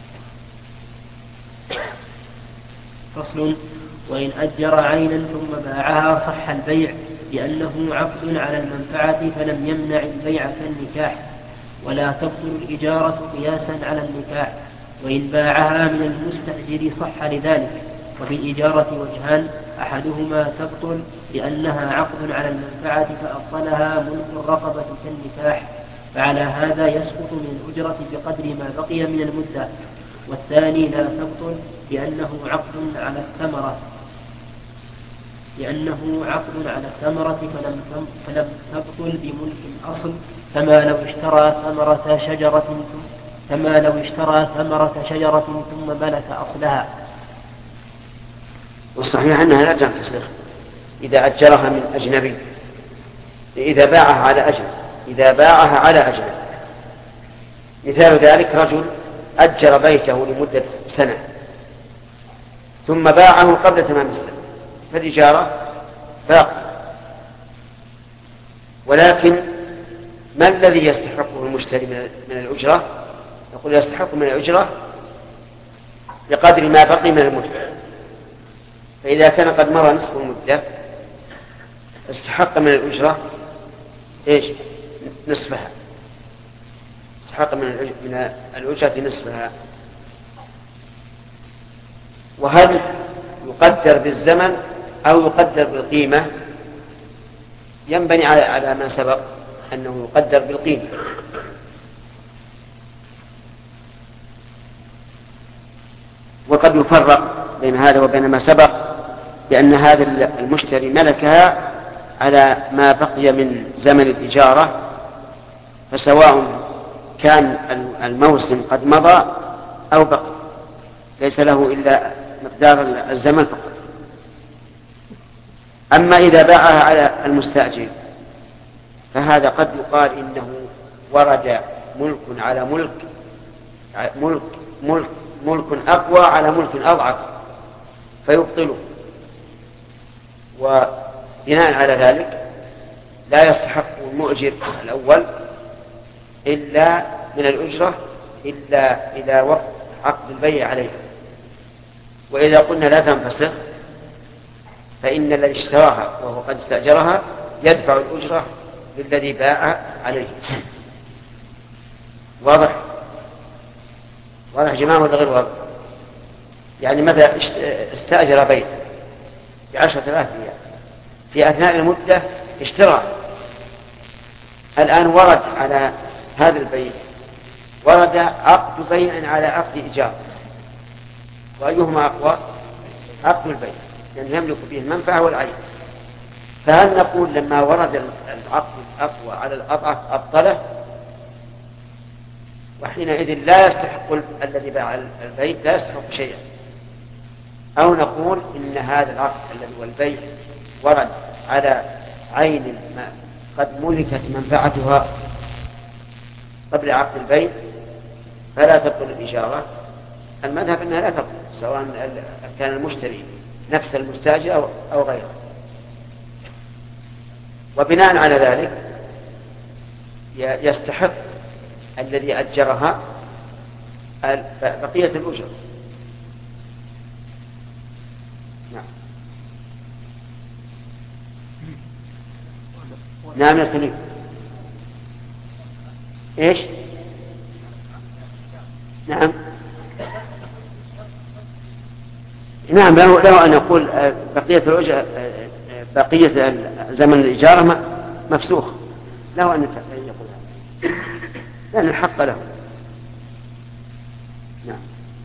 [SPEAKER 1] فصل: وإن أجر عينا ثم باعها صح البيع لأنه عقد على المنفعة فلم يمنع البيع كالنكاح، ولا تبطل الإجارة قياسا على النكاح. وإن باعها من المستأجر صح لذلك. وفي الإجارة وجهان: أحدهما تبطل لأنها عقد على المنفعة فأبطلها ملك الرقبة كالنكاح، فعلى هذا يسقط من الأجرة بقدر ما بقي من المدة. والثاني لا تبطل لأنه عقد على الثمرة لأنه عقد على الثمرة فلم فلم تبطل بملك الأصل، كما لو اشترى ثمرة شجرة كما لو اشترى ثمرة شجرة ثم ملك أصلها.
[SPEAKER 2] والصحيح أنها لا تنفسخ إذا أجرها من أجنبي، إذا باعها على أجل إذا باعها على أجل مثال ذلك: رجل أجر بيته لمدة سنة ثم باعه قبل تمام السنة، فالإجارة باقية، ولكن ما الذي يستحقه المشتري من الأجرة؟ يقول يستحق من الأجرة بقدر ما بقي من المدة، فإذا كان قد مر نصف المدة استحق من الأجرة إيش؟ نصفها، استحق من الأجرة نصفها. وهل يقدر بالزمن أو يقدر بالقيمة؟ ينبني على على ما سبق أنه يقدر بالقيمة. وقد يفرق بين هذا وبين ما سبق بأن هذا المشتري ملكها على ما بقي من زمن الإجارة، فسواء كان الموسم قد مضى أو بقي ليس له إلا مقدار الزمن فقط. أما إذا باعها على المستأجر فهذا قد يقال إنه ورد ملك على ملك ملك ملك ملك أقوى على ملك أضعف فيبطله، وبناء على ذلك لا يستحق المؤجر الأول إلا من الأجرة إلا إلى وقت عقد البيع عليها. وإذا قلنا لا تنفسخ فإن الذي اشتراها وهو قد استأجرها يدفع الأجرة للذي باع عليه. واضح؟ واضح جماعة ولا غير واضح؟ يعني مثلا استأجر بيت بعشرة آلاف ريال، في أثناء المدة اشترى، الآن ورد على هذا البيت ورد عقد بيع على عقد إيجار، وأيهما أقوى؟ عقد البيع لأنه يعني يملك فيه المنفعة والعين. فهل نقول لما ورد العقد الأقوى على الأضعف أبطله، وحينئذ لا يستحق الذي باع البيت لا يستحق شيئا، أو نقول إن هذا العقد الذي هو البيع ورد على عين ما قد ملكت منفعتها قبل عقد البيع فلا تبطل الإجارة؟ المذهب أنها لا تبطل سواء كان المشتري نفس المستأجر أو غيره. وبناء على ذلك يستحق الذي أجرها بقية الأجر. نعم نعم يا سليم. إيش؟ نعم نعم له, له أن يقول بقية الأجرة بقية زمن الإجارة مفسوخ، له أن يقول هذا لأن الحق له. نعم.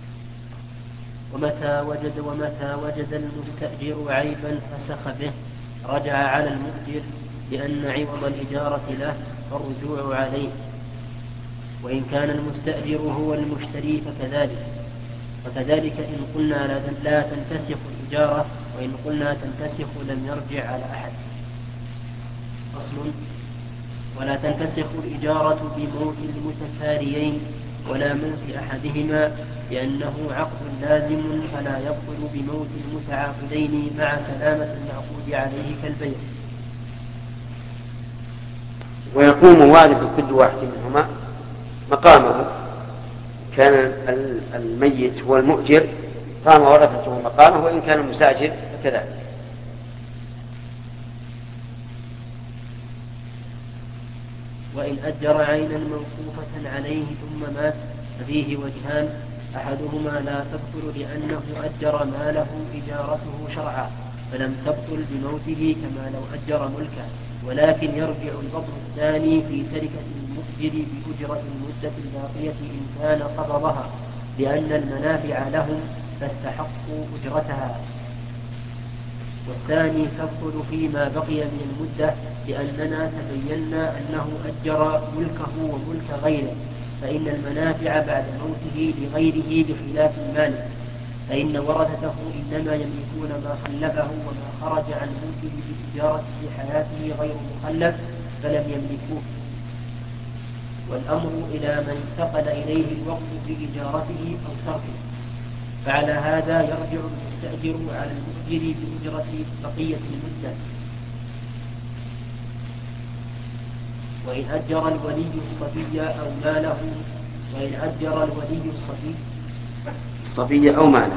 [SPEAKER 1] ومتى وجد ومتى وجد المستأجر عيبا فسخ به رجع على المؤجر لأن عوض الإجارة له فالرجوع عليه، وإن كان المستأجر هو المشتري فكذلك. وكذلك إن قلنا لا تنفسخ الإجارة، وإن قلنا تنفسخ لم يرجع على أحد. أصل: ولا تنفسخ الإجارة بموت المتكاريين ولا موت أحدهما، لأنه عقد لازم فلا يبطل بموت المتعاقدين مع سلامة المعقود عليه كالبيع.
[SPEAKER 2] ويقوم والد كل واحد منهما مقامه، كان الميت هو المؤجر قام ورثته مقامه، وإن كان المستأجر فكذلك.
[SPEAKER 1] وإن أجر عينا موقوفة عليه ثم مات ففيه وجهان: أحدهما لا تبطل لأنه أجر ما له إجارته شرعا فلم تبطل بموته كما لو أجر ملكا، ولكن يرجع البطل الثاني في تركة المؤجر بأجرة المدة الباقية إن كان قبضها، لأن المنافع لهم فاستحقوا أجرتها. والثاني تبطل فيما بقي من المدة، لأننا تبينا أنه أجر ملكه وملك غيره، فإن المنافع بعد موته لغيره بخلاف المالك، فإن ورثته إنما يملكون ما خلفه، وما خرج عن ملكه بالتجارة في حياته غير مخلف فلم يملكوه. والأمر إلى من انتقل إليه الوقت بإجارته أو تركه، فعلى هذا يرجع المستأجر على المؤجر بأجرة بقية المدة. وإن أجر الولي الصبي أو ماله وإن أجر الولي الصبي
[SPEAKER 2] الصبي أو ماله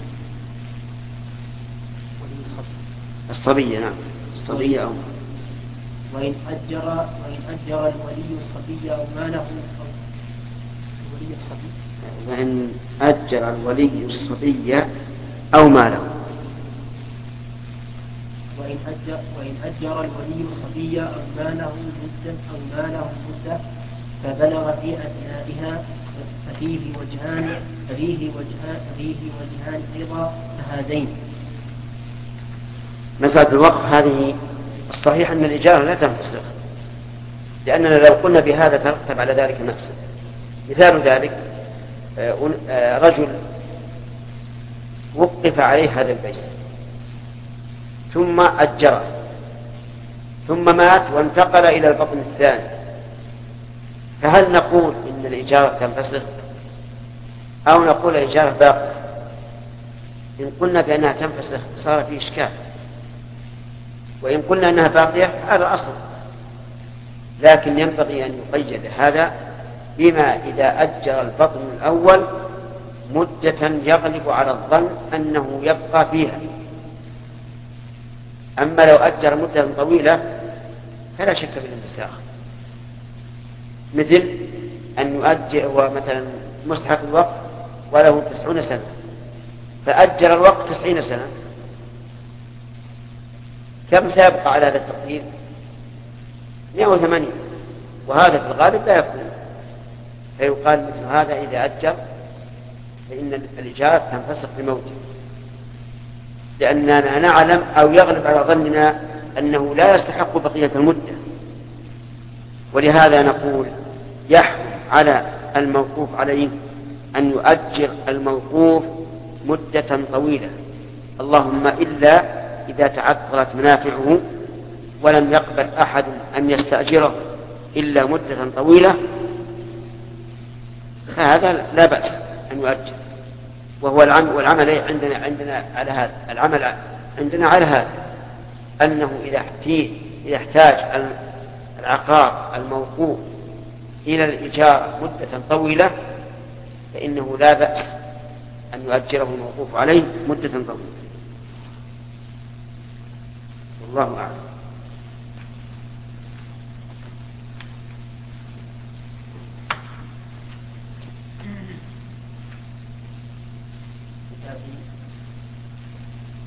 [SPEAKER 2] الصبي نعم الصبي أو ماله
[SPEAKER 1] وإن أجر وإن أجر الولي الصبي أو ماله أو الولي الصبي
[SPEAKER 2] وإن أجر الولي الصبي أو ماله
[SPEAKER 1] وإن أجر وإن أجر الولي الصبي أو ماله مدة أو ماله مدة فبلغ في أثنائها ففيه وجهان ففيه وجهان ففيه وجهان أيضا هذين.
[SPEAKER 2] مسألة الوقف هذه الصحيح أن الإجارة لا تنفسخ، لأننا لو قلنا بهذا ترتب على ذلك نفسه. مثال ذلك رجل وقف عليه هذا البيت ثم أجره ثم مات وانتقل إلى البطن الثاني، فهل نقول إن الإجارة تنفسخ أو نقول الإجارة باقية؟ إن قلنا بأنها تنفسخ صار فيه إشكال، وإن قلنا أنها باقية هذا أصل. لكن ينبغي أن يقيد هذا بما إذا أجر البطن الأول مدة يغلب على الظن أنه يبقى فيها. أما لو أجر مدة طويلة فلا شك في الانفساخ، مثل أن يؤجر هو مثلا مستحق الوقت وله تسعون سنة فأجر الوقت تسعين سنة، كم سيبقى على هذا التقدير؟ مئة وثمانين، وهذا في الغالب لا يكون، فيقال مثل هذا إذا أجر فإن الإجارة تنفسخ بموته، لأننا نعلم أو يغلب على ظننا أنه لا يستحق بقية المدة. ولهذا نقول يحرم على الموقوف عليه أن يؤجر الموقوف مدة طويلة، اللهم إلا إذا تعطلت منافعه ولم يقبل أحد أن يستأجره إلا مدة طويلة، فهذا لا بأس أن يؤجر. وهو العمل والعمل عندنا عندنا على هذا العمل عندنا على هذا أنه إذا احتاج إذا احتاج العقار الموقوف إلى الإجارة مدة طويلة فإنه لا بأس أن يؤجره الموقوف عليه مدة طويلة. والله أعلم.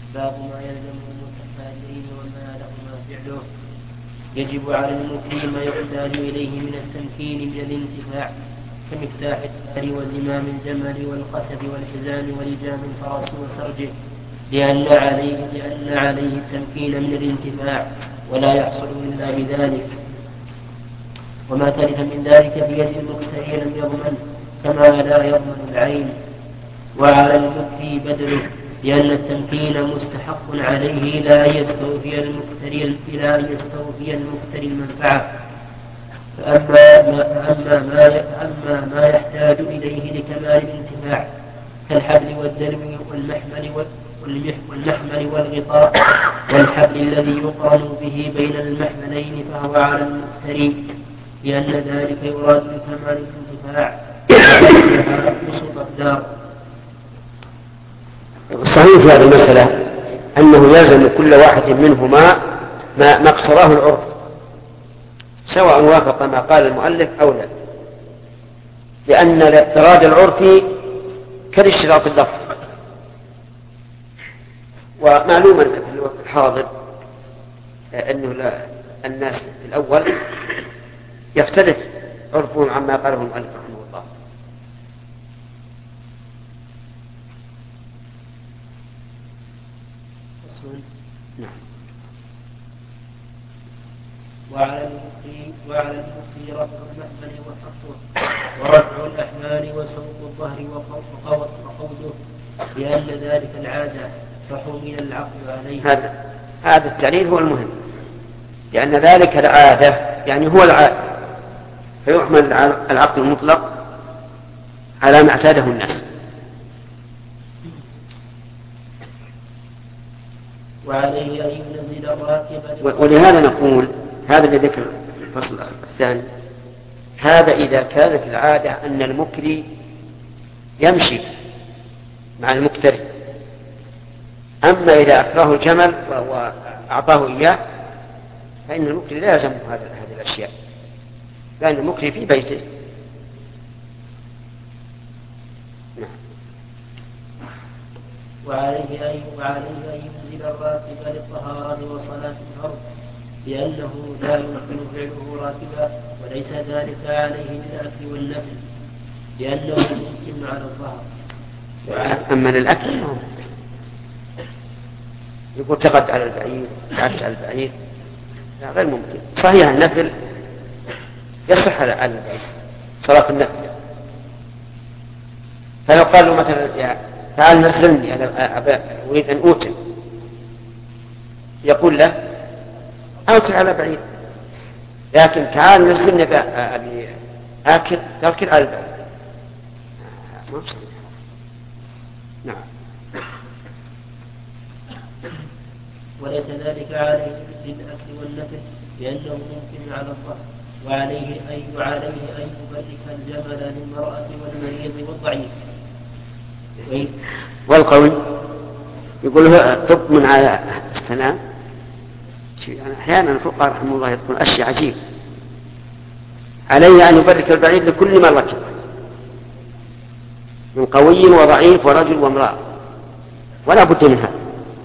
[SPEAKER 1] باب ما يلزم المتفاعلين وما لهما فعله. يجب على المكري ما يحتاج إليه من التمكين من الانتفاع كمفتاح الدار وزمام الجمل والقتب والحزام ولجام الفرس وسرجه، لأن عليه, لأن عليه التمكين من الانتفاع ولا يحصل إلا بذلك. وما تلف من ذلك بيد المكتري لم يضمن كما لا يضمن العين. وعلى المكري بدله، لأن التمكين مستحق عليه لا يستوفي المكتري لا يستوفي المكتري المنفعة. فأما ما, أما ما, أما ما يحتاج إليه لكمال الانتفاع كالحبل والدلو والمحمل والمحمل والغطاء والحبل الذي يقرن به بين المحملين فهو على المكتري، لأن ذلك يراد بكمال الانتفاع بسط الدار.
[SPEAKER 2] الصحيح في هذه المسألة أنه يلزم كل واحد منهما ما اقتضاه العرف، سواء وافق ما قال المؤلف أو لا، لأن الاضطراد العرفي كالاشتراط اللفظ. ومعلوما في الوقت الحاضر أنه لا الناس في الأول يختلف عرفهم عما قاله المؤلف رحمه الله. نعم.
[SPEAKER 1] وعلى المفتي وعلى المفتي رفع المحمل وحفظه ورفع الأحمال وسوق الظهر وقوده، لأن ذلك العادة فحمل العقل عليه.
[SPEAKER 2] هذا هذا التعليل هو المهم، لأن ذلك العادة يعني هو العادة، فيحمل العقل المطلق على ما اعتاده الناس.
[SPEAKER 1] وعليه أن ينزل الراكب.
[SPEAKER 2] ولهذا نقول هذا الذي ذكر الفصل الثاني، هذا إذا كانت العادة أن المكري يمشي مع المكتري. أما إذا أكراه الجمل وأعطاه إياه فإن المكري لا يلزمه هذه الأشياء، لأن المكري في بيته. نعم.
[SPEAKER 1] وعليه أن وعليه أن ينزل الراكب للطهارة وصلاة الفرض، لأنه لا يمكن فعله راكبا، وليس ذلك عليه للأكل والنفل، لأنه يمكن على الظهر.
[SPEAKER 2] أما للأكل يقول تقعد على البعير تعبت على البعير، لا غير ممكن. صحيح النفل يصح على البعير صلاة النفل، فلو قال له مثلا يعني تعال نسلمني أنا أريد أن أوتر، يقول له أوتر على بعيد، لكن تعال نسلمني أبي آكل تركل على البعيد ما بصحيح. نعم.
[SPEAKER 1] وليس ذلك عليه للأكل والنفل، لأنه ممكن على الظهر. وعليه أن وعليه أن يبرك الجمل للمرأة والمريض والضعيف.
[SPEAKER 2] والقول يقول له طب من على السلام. يعني أحيانا الفقهاء رحمه الله يذكرون أشياء عجيب. عليه أن يبرك البعيد لكل من ركب من قوي وضعيف ورجل وامرأة، ولا بد من هذا.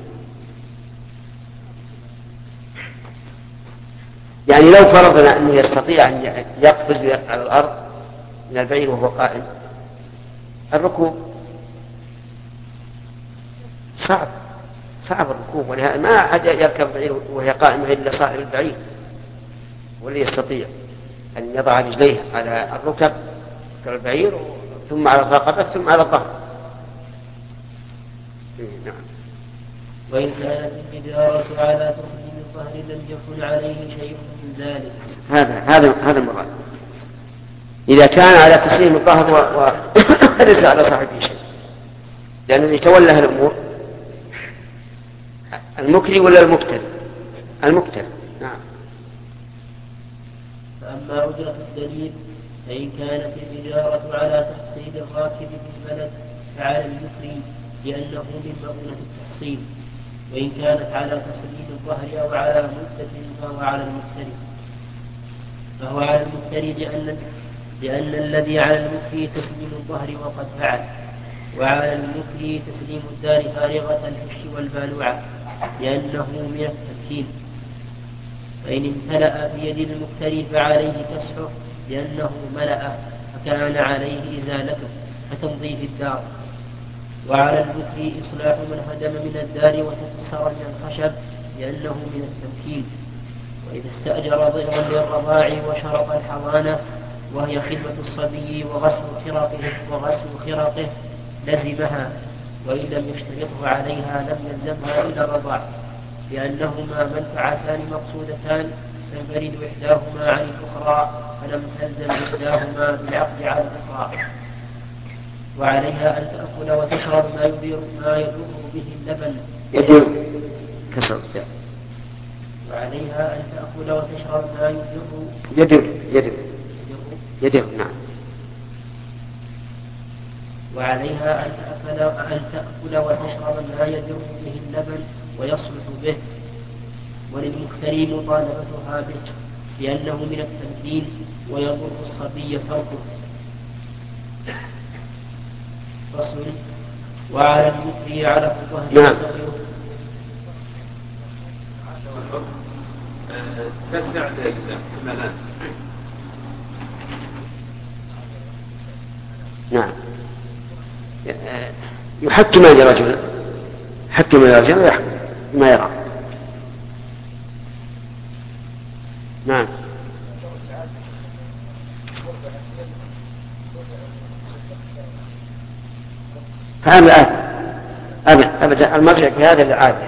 [SPEAKER 2] يعني لو فرضنا أنه يستطيع أن يقفز على الأرض من البعير وهو قائم، الركوب صعب صعب الركوب، ولهذا ما أحد يركب بعير وهي قائمة إلا صاحب البعير، والذي يستطيع أن يضع رجليه على الركب كالبعير ثم على الرقبة ثم على الظهر. نعم.
[SPEAKER 1] وإن كانت الإدارة على تقديم الظهر لم يكن عليه شيء من ذلك.
[SPEAKER 2] هذا هذا هذا المراد. إذا كان على تسليم الظهر وليس على صاحبه شيء، لأن اللي تولى الأمور المكري ولا المكتر؟ المكتر. نعم.
[SPEAKER 1] فأما أجرة الدليل فإن كانت الإجارة على تحصيل الراكب في البلد فعلى المكري، لأنه من مؤونة التحصيل. وإن كانت على تسليم الظهر أو على مدة فهو على المكتري فهو على المكتري لأن, لأن الذي على المكري تسليم الظهر وقد فعل، وعلى المكري تسليم الدار فارغة الحش والبالوعة لأنه من التمكين. فإن امتلأ بيد المكتري فعليه كسحه لأنه ملأ فكان عليه إزالته فتنظيف الدار. وعلى المكري إصلاح من هدم من الدار وتكسر من الخشب لأنه من التمكين. وإذا استأجر ضيرا للرضاع وشرط الحضانة وهي خدمة الصبي وغسل خرقه وغسل خرقه لزمها، وإن لم يشترطه عليها لم يلزمها إلا الرضاع، لأنهما منفعتان مقصودتان تنفرد إحداهما عن الأخرى فلم تلزم إحداهما بالعقد على الأخرى. وعليها أن تأكل وتشرب ما يضر ما يضر به اللبن
[SPEAKER 2] يدر كسر
[SPEAKER 1] وعليها أن تأكل وتشرب ما يضر
[SPEAKER 2] يدر يدر يدر نعم.
[SPEAKER 1] وعليها أن تأكل, أن تأكل وتشرب ما يدر به اللبن ويصلح به. وللمكتري مطالبتها به لأنه من التمكين ويضر الصبي تركه. فصل. وعلى المكري على الظهر
[SPEAKER 2] نعم.
[SPEAKER 4] تسع للثمانات.
[SPEAKER 2] نعم. يحكم لرجل حكم لرجل ويحكم ما يرى. نعم. فهم الآن أبدا أبدا المرجع في هذا العادة.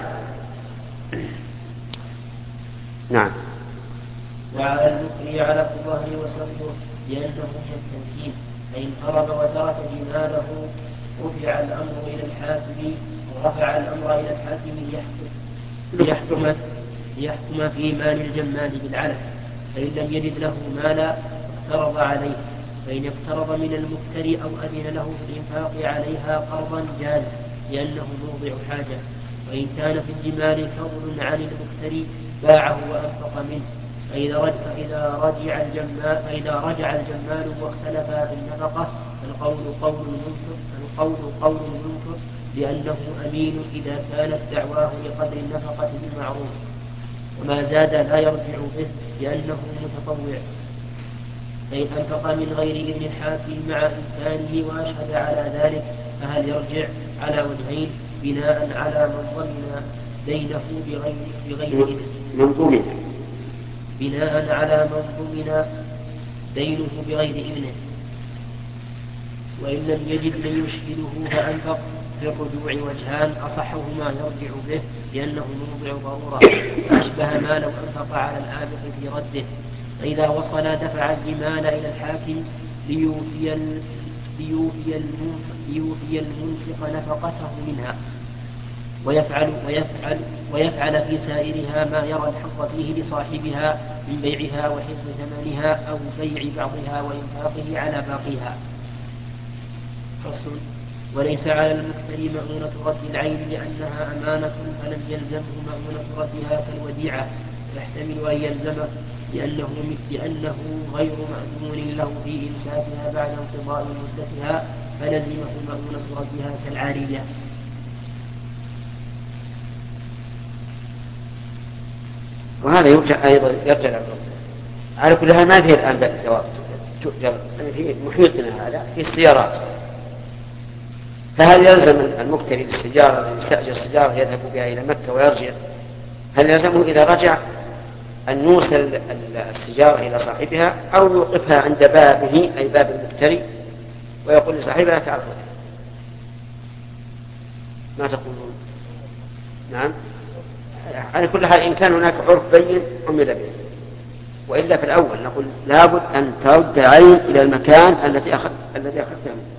[SPEAKER 2] نعم.
[SPEAKER 1] وعلى المكري على الظهر وسبه لأنه من التمكين، فإن هرب وترك جماله رفع الأمر إلى الحاكم ورفع الأمر إلى الحاكم ليحكم ليحكم في مال الجمال بالعلف، فإن لم يجد له مالا افترض عليه، فإن اقترض من المكتري أو أذن له في الإنفاق عليها قرضا جاز لأنه موضع حاجة. وإن كان في الجمال فضل عن المكتري باعه وأنفق منه، فإذا رجع, فإذا رجع الجمال فإذا رجع الجمال واختلفا في النفقة فالقول قول المنكر القول قول المنكر لأنه أمين إذا كانت دعواه لقدر النفقة بالمعروف، وما زاد لا يرجع به لأنه متطوع. فإن أنفق من غير إذن الحاكم مع إمكانه وأشهد على ذلك فهل يرجع على وجهين بناء على من ضمن دينه بغير بغير إذن
[SPEAKER 2] منظومين
[SPEAKER 1] بناء على من ضمن دينه بغير إذنه. وإن لم يجد من يشهده فأنفق في الرجوع وجهان أصحهما يرجع به لأنه موضع ضرورة أشبه ما لو أنفق على الآبق في رده. فإذا وصل دفع الجمال إلى الحاكم ليوفي ليوفي ليوفي المنفق نفقته منها ويفعل ويفعل ويفعل في سائرها ما يرى الحظ فيه لصاحبها من بيعها وحفظ ثمنها أو بيع بعضها وإنفاقه على باقيها. فصل. وليس على المكتري مؤونة رد العين لأنها أمانة فلم يلزمه مؤونة ردها كالوديعة، يحتمل أن يلزمه لأنه, لأنه غير مأذون له في إمساكها بعد انقضاء مدتها فلزمه مؤونة ردها كالعارية.
[SPEAKER 2] وهذا يرجع أيضا يرجع على كل هذا. ما فيه الآن جواب تؤجر في محيطنا هذا في السيارات، فهل يلزم المكتري بالسيارة الذي يستأجر السيارة يذهب بها إلى مكة ويرجع، هل يلزمه إذا رجع أن يوصل السيارة إلى صاحبها أو يوقفها عند بابه أي باب المكتري ويقول لصاحبها تعال خذها؟ ما تقولون؟ نعم. على كل حال إن كان هناك عرف بين عمل به، وإلا في الأول نقول لابد أن ترد العين إلى المكان الذي أخذ الذي أخذته منه.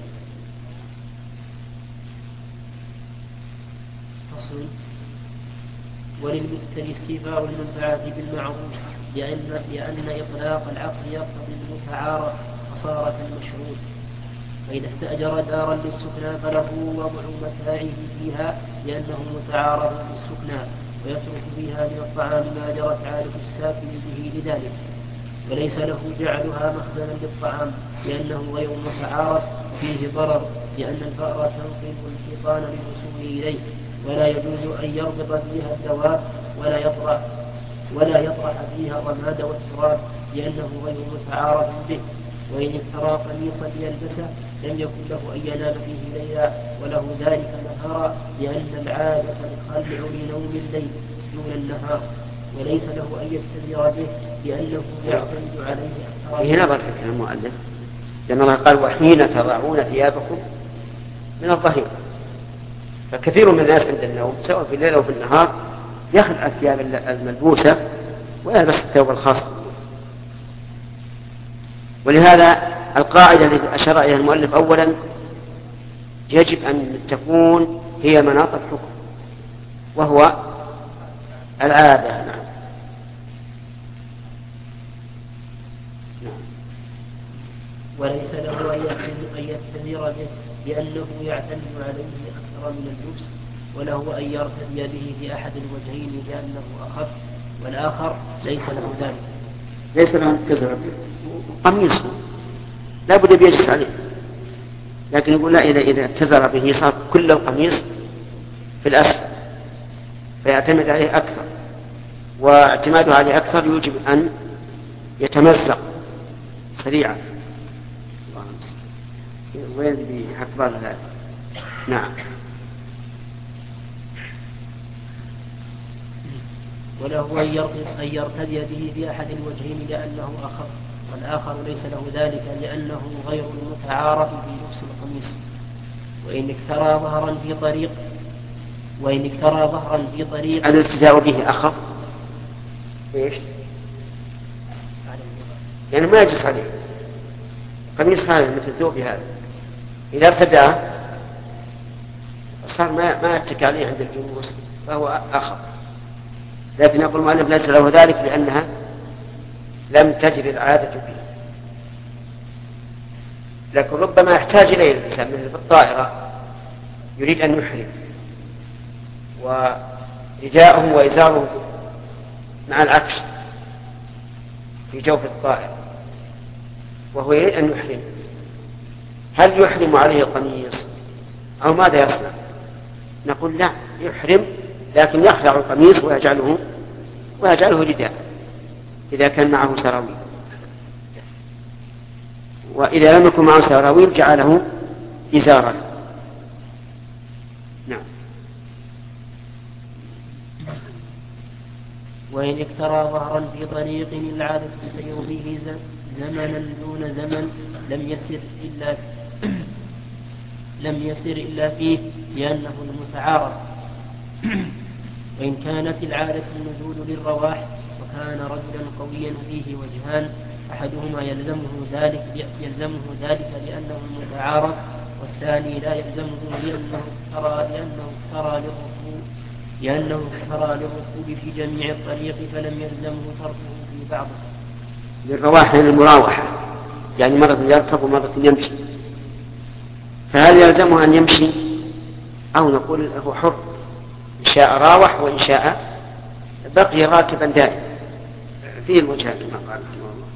[SPEAKER 1] فصل. وللمكتري استيفاء المنفعة بالمعروف لأن, لأن إطلاق العقد يقتضي المتعارف خسارة المشروط. فإذا استأجر دارا للسكنى فله وضع متاعه فيها لأنه متعارف بالسكنى ويترك فيها من الطعام ما جرت عادة الساكن به لذلك، وليس له جعلها مخزنا للطعام لأنه غير متعارف فيه ضرر لأن الفأر تنقل الحيطان للوصول إليه، ولا يجوز أن يربط فيها الدواب ولا يطرح ولا يطرح فيها الرماد والتراب لأنه غير متعارف به. وإن افترى قميصا ليلبسه لم يكن له أن ينام فيه ليلا وله ذلك نهارا، لأن العادة الخلع لنوم الليل دون النهار، وليس له أن يستدير به لأنه يعتمد عليه أكثر.
[SPEAKER 2] هنا نظر في المؤلف، لأن الله قال وحين تضعون ثيابكم من الظهير، فكثير من الناس عند النوم سواء في الليل أو في النهار يخلع الثياب الملبوسة ويلبس الثوب الخاص. ولهذا القاعدة التي أشار إليها المؤلف أولا يجب أن تكون هي مناط الحكم وهو العادة. نعم.
[SPEAKER 1] وليس له أن يستدير به لأنه يعتمد عليه أكثر من اللبس، وله أن يرتدي به في أحد الوجهين لأنه أخف، والآخر ليس له ذلك.
[SPEAKER 2] ليس له أن يستدير به قميصه لا بد بيجلس عليه، لكن يقول لا، إذا إذا اتزر به صار كل القميص في الأسفل فيعتمد عليه أكثر، واعتماده عليه أكثر يوجب أن يتمزق سريعا. وين بحكبان هذا؟ نعم.
[SPEAKER 1] وله أن يرتدي به في أحد الوجهين لأنه أخف، والآخر ليس له ذلك لأنه غير المتعارف في لبس القميص. وإن اكترى ظهرا في طريق وإن اكترى ظهرا في طريق
[SPEAKER 2] الارتداء به أخف إيش؟ يعني ما يجلس عليه قميص هذا مثل ثوب هذا، إذا ارتداه صار ما ما يتكى عليه عند الجلوس فهو أخف. لكن يقول المؤلف ليس له ذلك لأنها لم تجري العادة به. لكن ربما يحتاج إليه الإنسان مثل في الطائرة يريد أن يحرم ورداءه وإزاره مع العكس في جوف الطائرة وهو يريد أن يحرم، هل يحرم عليه القميص أو ماذا يصنع؟ نقول لا، يحرم لكن يخلع القميص ويجعله ويجعله رداء إذا كان معه سراويل، وإذا لم يكن معه سراويل جعله إزارا. نعم.
[SPEAKER 1] وإن اكترى ظهرا في طريق العادة السير فيه زمنا دون زمن لم يسر إلا لم يسر إلا فيه لأنه المتعارف. وإن كانت العادة النزول للرواح وكان رجلا قويا فيه وجهان، أحدهما يلزمه ذلك يلزمه ذلك لأنه المتعارف، والثاني لا يلزمه لأنه افترى لأنه افترى للركوب لأنه افترى للركوب في جميع الطريق فلم يلزمه تركه في بعضه.
[SPEAKER 2] للرواح للمراوحة، يعني مرة يركب ومرة يمشي، فهل يلزمه أن يمشي أو نقول هو حر إن شاء راوح وإن شاء بقي راكبا دائما فيه الوجهات كما قال رحمه الله.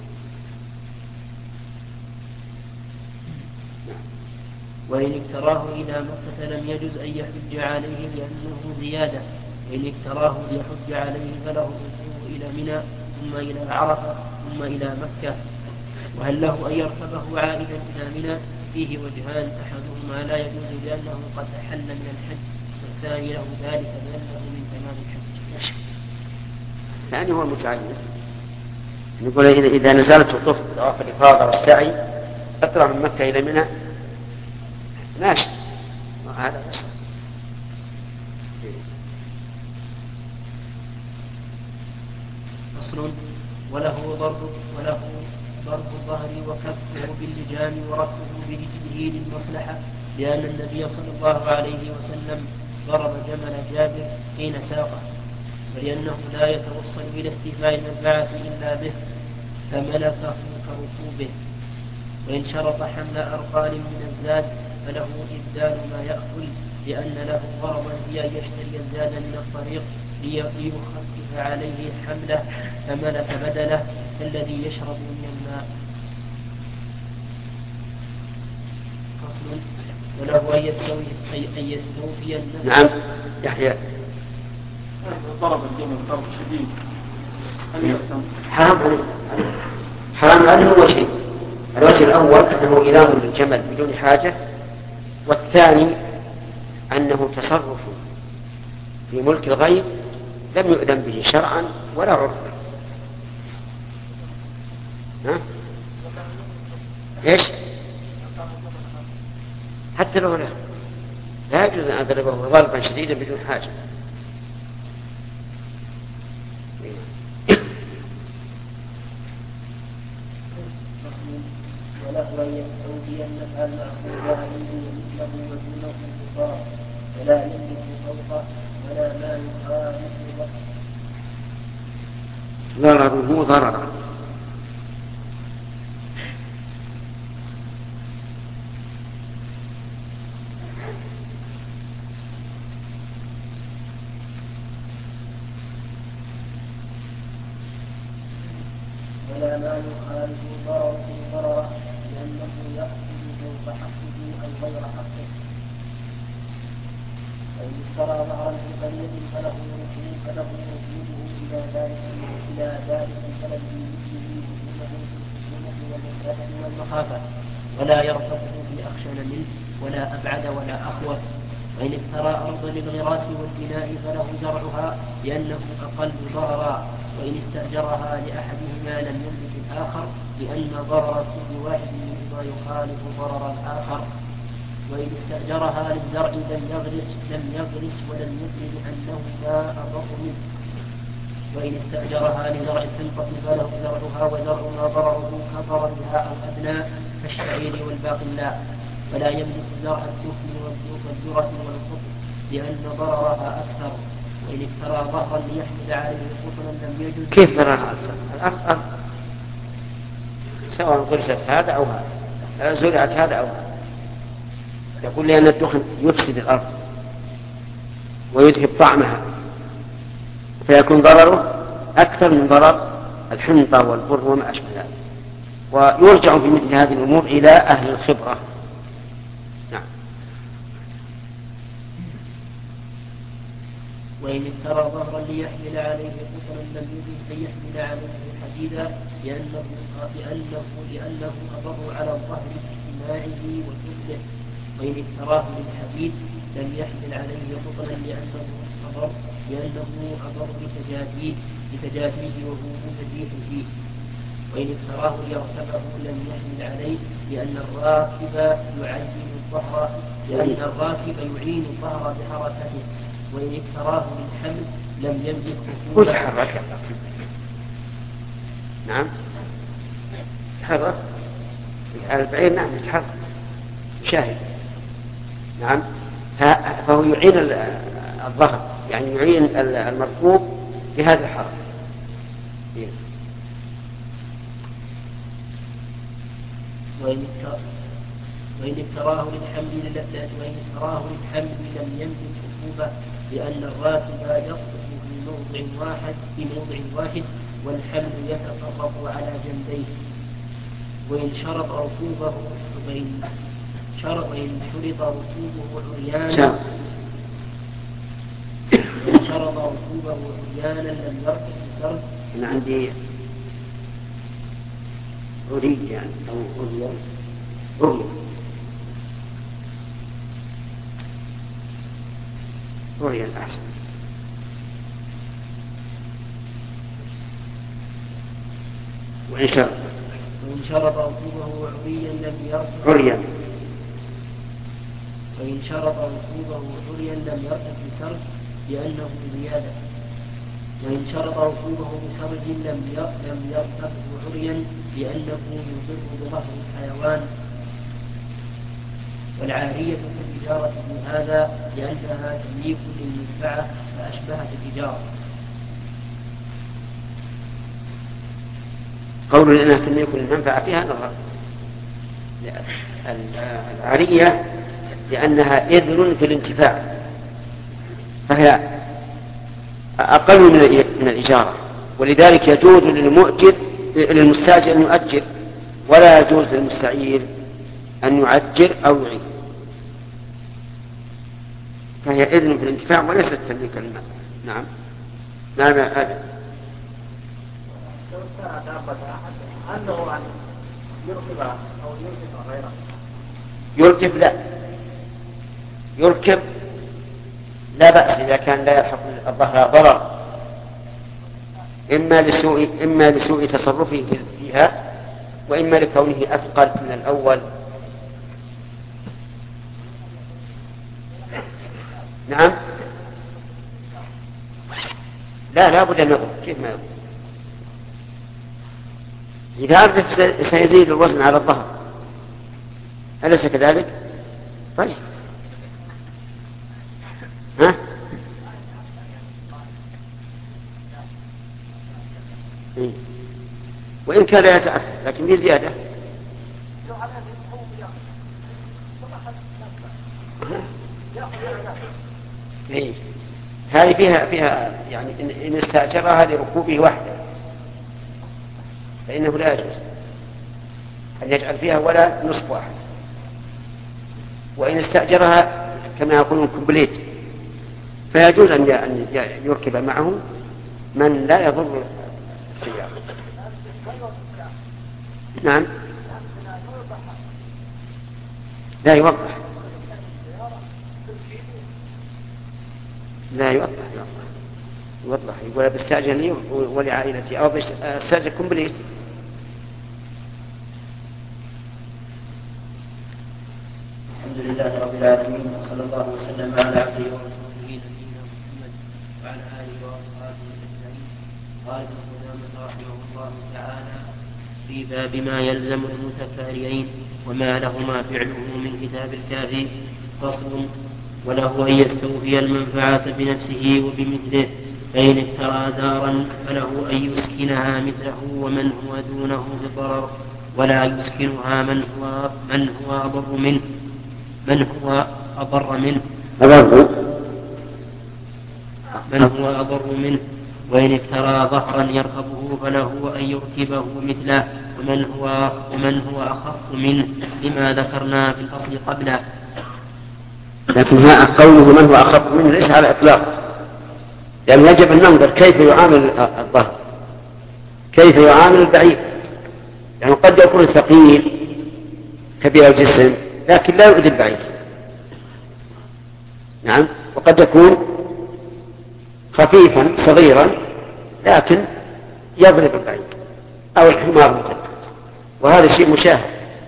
[SPEAKER 1] وإن اكتراه إلى مكة لم يجز أن يحج عليه لأنه زيادة، وإن اكتراه ليحج عليه فله الرجوع إلى منى ثم إلى عرفة ثم إلى مكة. وهل له أن يركبه عائدا إلى منى؟ فيه وجهان، أحدهما لا يجوز لأنه قد أحل من الحج، والثاني له ذلك لأنه من تمام الحج.
[SPEAKER 2] الثاني هو المتعين، نقول إذا نزلت وطف طواف الإفاضة والسعي أطلع من مكة إلى منى ماشي، هذا بس.
[SPEAKER 1] أصل وله ضرب وله ضرب الظهر وكفه باللجام ورفعه برجله للمصلحة، لأن النبي صلى الله عليه وسلم ضرب جمل جابر حين ساقه، ولأنه لا يتوصل إلى استيفاء المنفعة إلا به فملكه كركوبه. وإن شرط حمل أرقال من الزاد فله إبدال ما يأكل، لأن له غرضا هي أن يشتري الزاد من الطريق ليخفف عليه حمله فملك بدله كالذي يشرب من الماء. فصل. وله أن يستوفي أن يستوفي النفس.
[SPEAKER 2] نعم يحيى.
[SPEAKER 4] ضرب الجمل ضرب شديد.
[SPEAKER 2] حرام عليه. حرام عليه وجهين. الوجه الأول أنه إيلام للجمل بدون حاجة، والثاني أنه تصرف في ملك الغير لم يؤذن به شرعا ولا عرفا. ها؟ إيش؟ حتى لو لا لا يجوز أن أضربه ضربا شديدا بدون حاجة.
[SPEAKER 1] وله أن يستوفي النفع المأخوذ عليه مثله ودونه كفار ولا يملك فوقه ولا ما يخالف
[SPEAKER 2] ضرره ضررا.
[SPEAKER 1] ولا ما يخالف ضرره ضرره لأنه يأخذ فوق حقه أو غير حقه. فإن اشترى ظهرا في قرية فله فله وجوده إلى ذلك إلى ذلك البلد بمثله وجوده والمكافأة والمخافة، ولا يرتبط بأخشن منه ولا أبعد ولا أخوف. وإن اشترى أرضا للغراس والبناء فله زرعها لأنه أقل ضررا، وإن استأجرها لأحدهما لم يملك الآخر لأن ضرر كل واحد منهما يخالف ضرر الآخر. وإن استأجرها للزرع لم يغرس لم يغرس ولم يدري لأنهما أضر منه. وإن استأجرها لزرع الحنطة فله زرعها وزرعها ضرره كضررها أو أدنى كالشعير والباقلاء، ولا يملك زرع الدخن والذرة والقطن لأن ضررها أكثر. وإن اشترى ظهرا ليحمل عليه قطنا لم يجوز.
[SPEAKER 2] كيف ضررها أكثر؟ الأكثر سواء غرست هذا أو هذا، زرعت هذا أو هذا. يقول لأن الدخن يفسد الأرض ويذهب طعمها، فيكون ضرره أكثر من ضرر الحنطة والبر وما أشبه ذلك. ويرجع في مثل هذه الأمور إلى أهل الخبرة. نعم.
[SPEAKER 1] وإن اشترى ظهرا ليحمل عليه قطنا لم يجوز أن يحمل عليه حديدا لأنه لأنه لأنه أضر على الظهر باجتماعه وكفله. وإن اشتراه للحديد لم يحمل عليه قطنا لأنه أضر لأنه أضر بتجافيه بتجافيه وهو متجيح فيه. وإن اشتراه ليركبه لم يحمل عليه لأن الراكب يعين الظهر لأن الراكب يعين الظهر بحركته. وإن اشتراه للحمل لم يملك
[SPEAKER 2] وتحرك. نعم تحرك البعير. نعم يتحرك شاهد. نعم فهو يعين الظهر يعني يعين المركوب بهذه الحركة.
[SPEAKER 1] وإن اشتراه للحمل وإن اشتراه للحمل لم يملك ركوبه لأن الراكب يقف في موضع واحد في موضع واحد والحمل يتفرق على جنبيه. وإن شرط ركوبه وإن شرط وإن شرط ركوبه عريانا وإن شرط ركوبه عريانا لم يركب الكرب.
[SPEAKER 2] أنا عندي أريد يعني أو أريد أريد أريد أحسن. وإن شرط
[SPEAKER 1] وإن شرط ركوبه عريا لم يركب
[SPEAKER 2] عريا
[SPEAKER 1] وإن شرط ركوبه عريا لم يركب الكرب لأنه زيادة. وإن شرط ركوبه بسرج لم لم يركبه عريا لأنه يضر بظهر الحيوان. والعارية في التجارة بهذا لأنها تمليك للمنفعة فأشبهت التجارة.
[SPEAKER 2] قول إنها تمليك للمنفعة فيها نظر. العارية لأنها إذن في الانتفاع فهي أقل من الإجارة، ولذلك يجوز للمؤجر للمستاجر أن يؤجر ولا يجوز للمستعير أن يعجل أو يعيد، فهي إذن في الانتفاع وليست تمليكا للمال. نعم نعم يا أبي.
[SPEAKER 3] لو كان دابة أحد أنه أن يركبها أو يركب غيره.
[SPEAKER 2] يركب لا، يركب لا بأس إذا كان لا يلحق الظهر ضرر، إما لسوء إما لسوء تصرفه فيها، وإما لكونه أثقل من الأول. نعم لا لا بد أن يغضب. كيف ما يغضب؟ إذا أردف سيزيد الوزن على الظهر، أليس كذلك؟ طيب ها؟ إيه؟ وإن كان لا يتأثر لكن دي زيادة. إيه؟ هذه فيها فيها يعني إن استأجرها لركوبه وحده فإنه لا يجوز أن يجعل فيها ولا نصف واحد، وإن استأجرها كما يقولون كومبليت فيجوز أن يركب معه من لا يضر السيارة. نعم لا يوضح لا يوضح يوضح يقول بستأجر لي ولعائلتي أو بستأجر كومبليت.
[SPEAKER 1] الحمد لله رب العالمين، وصلى الله وسلم على عبده ورسوله نبينا محمد وعلى آله وأصحابه أجمعين. قال ابن قدامة رحمه الله تعالى في باب ما يلزم المتفارعين وما لهما فعله من كتاب الكافي فصل: وله أن يستوفي المنفعة بنفسه وبمثله، فإن اشترى دارا فله أن يسكنها مثله ومن هو دونه بضرر، ولا يسكنها من هو من هو أضر منه من هو أضر منه من هو أضر منه وإن اشترى ظهرا يركبه فله أن يركبه مثله ومن هو ومن هو أخف منه، لما ذكرنا في الفصل قبله.
[SPEAKER 2] لكن ها قوله من هو أخف منه ليس على إطلاق، لأن يعني يجب أن ننظر كيف يعامل الظهر، كيف يعامل البعيد. يعني قد يكون ثقيل كبير الجسم لكن لا يؤذي البعيد. نعم، وقد يكون خفيفا صغيرا لكن يضرب البعيد أو الحمار مثلا، وهذا شيء مشاهد.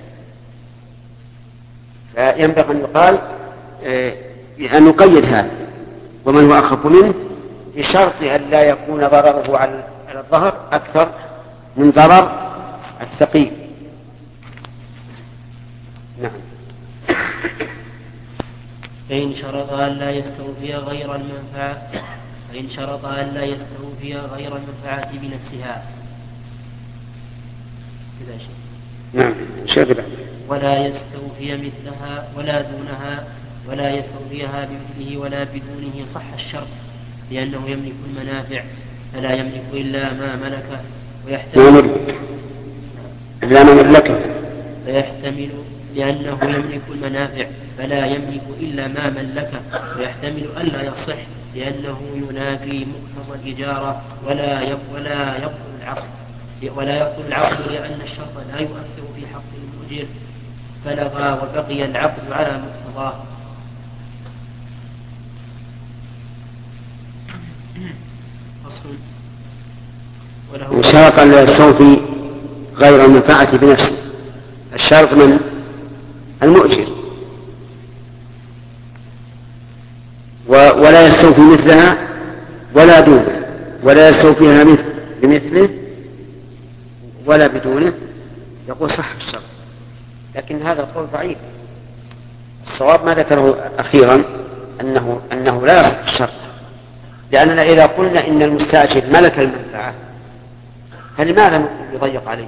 [SPEAKER 2] فينبغي أن يقال أن نقيد هذا ومن هو أخف منه بشرط أن لا يكون ضرره على الظهر أكثر من ضرر الثقيل. نعم.
[SPEAKER 1] فإن شرط أن لا يستوفي غير المنفعة فإن شرط أن لا يستوفي غير المنفعة بنفسها كذا شيء.
[SPEAKER 2] نعم شغلة.
[SPEAKER 1] ولا يستوفي مثلها ولا دونها ولا يستوفيها بمثله ولا بدونه صح الشرط، لأنه يملك المنافع فلا يملك إلا ما ملكه ويحتمل
[SPEAKER 2] إلا ما ملكه
[SPEAKER 1] فيحتمل لأنه يملك المنافع فلا يملك إلا ما ملكه ويحتمل ألا يصح، لأنه ينافي مقتضى الإجارة ولا ولا يبطل العقد ولا يبطل العقد لأن الشرط لا يؤثر في حق المؤجر فلغى وبقي العقد على مقتضاه.
[SPEAKER 2] إن شرط أن لا يستوفي غير المنفعة بنفسه، الشرط من المؤجر، ولا يستوفي مثلها ولا دونها ولا يستوفيها مثل بمثله ولا بدونه، يقول صح الشرط. لكن هذا القول ضعيف. الصواب ما ذكره أخيرا أنه, أنه لا يصح الشرط، لأننا إذا قلنا إن المستأجر ملك المنفعة فلماذا يضيق عليه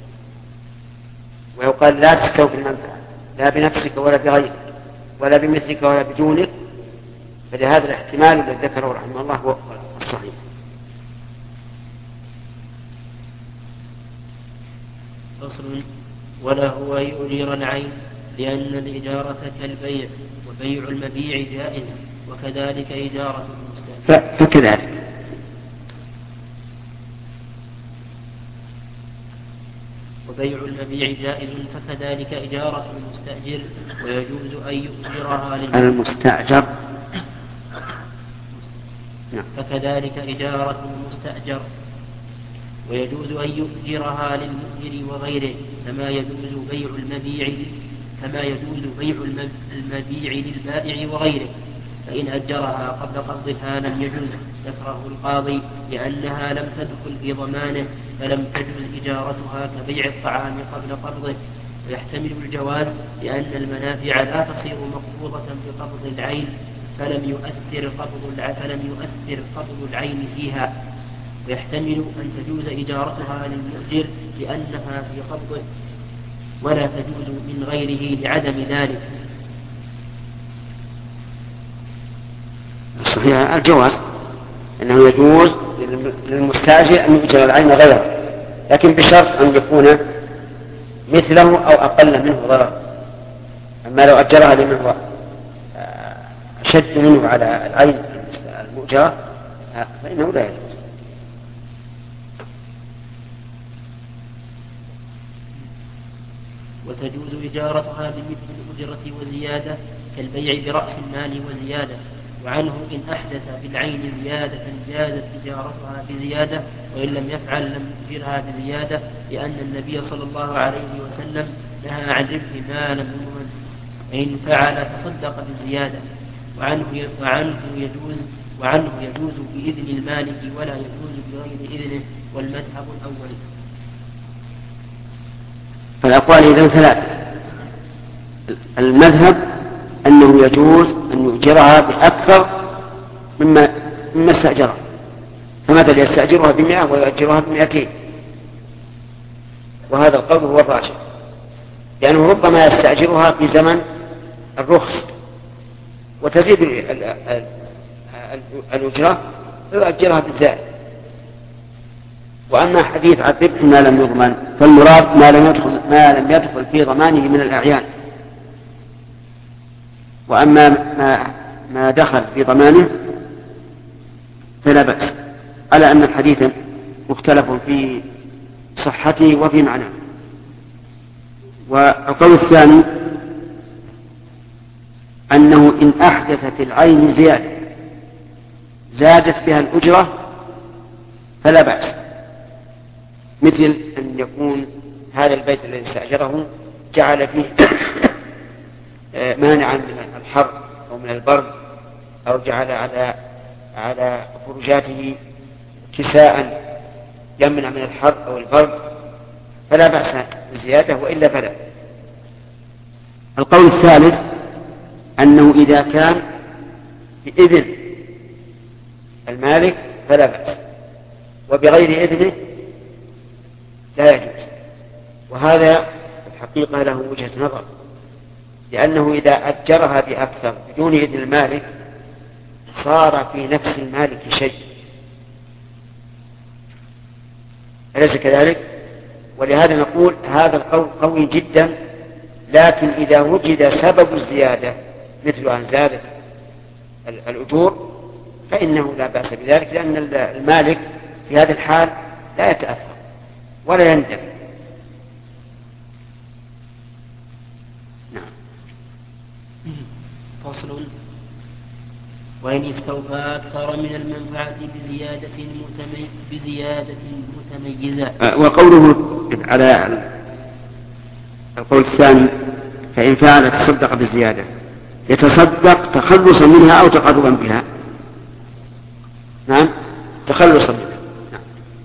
[SPEAKER 2] ويقال لا تستوفي المنفعة لا بنفسك ولا بغيرك ولا بمثلك ولا بدونك؟ فلهذا الاحتمال الذي ذكره رحمه الله هو الصحيح.
[SPEAKER 1] فصل: وله أن يؤجر العين لأن الإجارة كالبيع، وبيع المبيع جائز، وكذلك إجارة المستأجر.
[SPEAKER 2] فكذلك
[SPEAKER 1] وبيع المبيع جائز فكذلك إجارة المستأجر، ويجوز أن يؤجرها
[SPEAKER 2] المستأجر.
[SPEAKER 1] فكذلك إجارة المستأجر، ويجوز أن يؤجرها للمؤجر وغيره، كما يجوز بيع المبيع كما يجوز بيع المبيع للبائع وغيره. فإن أجرها قبل قبضها لم يجوز، ذكره القاضي، لأنها لم تدخل في ضمانه، فلم تجوز إجارتها كبيع الطعام قبل قبضه. ويحتمل الجواز لأن المنافع لا تصير مقبوضة بقبض العين، فلم يؤثر قبض فلم يؤثر قبض العين فيها. ويحتمل أن تجوز إجارتها للمؤجر لأنها في قبضه، ولا تجوز من غيره لعدم ذلك.
[SPEAKER 2] صحيح الجواز أنه يجوز للمستأجر أن يؤجر العين غيره، لكن بشرط أن يكون مثله أو أقل منه ضرر. أما لو أجرها لمن هو أشد منه على العين المؤجرة فإنه لا يجوز.
[SPEAKER 1] وتجوز إجارتها بمثل الأجرة وزيادة كالبيع برأس المال وزيادة. وعنه إن أحدث بالعين زيادة جازت إجارتها بزيادة، وإن لم يفعل لم يؤجرها بزيادة، لأن النبي صلى الله عليه وسلم نهى عن ربح ما لم يضمن، وإن فعل تصدق بزيادة. وعنه وعنه يجوز وعنه يجوز بإذن المالك ولا يجوز بغير إذنه، والمذهب الأول.
[SPEAKER 2] فالأقوال إذن ثلاثة. المذهب أنه يجوز أن يؤجرها بأكثر مما مما استأجرها، فمثلا يستأجرها بمئة ويؤجرها بمئتين، وهذا القول هو الراجح، لأنه ربما يستأجرها في زمن الرخص وتزيد الأجرة ويؤجرها بالزائد. وأما حديث عن ربح ما لم يضمن فالمراد ما لم يدخل ما لم يدخل في ضمانه من الأعيان، وأما ما, ما دخل في ضمانه فلا بأس، على أن الحديث مختلف في صحته وفي معناه. والقول الثاني أنه إن أحدث في العين زيادة زادت بها الأجرة فلا بأس، مثل أن يكون هذا البيت الذي استأجره جعل فيه مانعا من الحر أو من البرد، أو جعل على على فرجاته كساء يمنع من الحر أو البرد، فلا بأس بالزيادة، وإلا فلا. القول الثالث أنه إذا كان بإذن المالك فلا بأس، وبغير إذنه لا يجوز. وهذا الحقيقة له وجهة نظر، لأنه إذا أجرها بأكثر بدون إذن المالك صار في نفس المالك شيء، أليس كذلك؟ ولهذا نقول هذا القول قوي جدا، لكن إذا وجد سبب الزيادة مثل أن زادت الأجور فإنه لا بأس بذلك، لأن المالك في هذا الحال لا يتأثر ولا يندم. نعم.
[SPEAKER 1] فصل: وإن استوفى أكثر من المنفعة بزيادة متمي... بزيادة متميزة.
[SPEAKER 2] وقوله على القول الثاني فإن فعل تصدق بالزيادة، يتصدق تخلصا منها أو تقربا بها. نعم، تخلصا منها. نعم.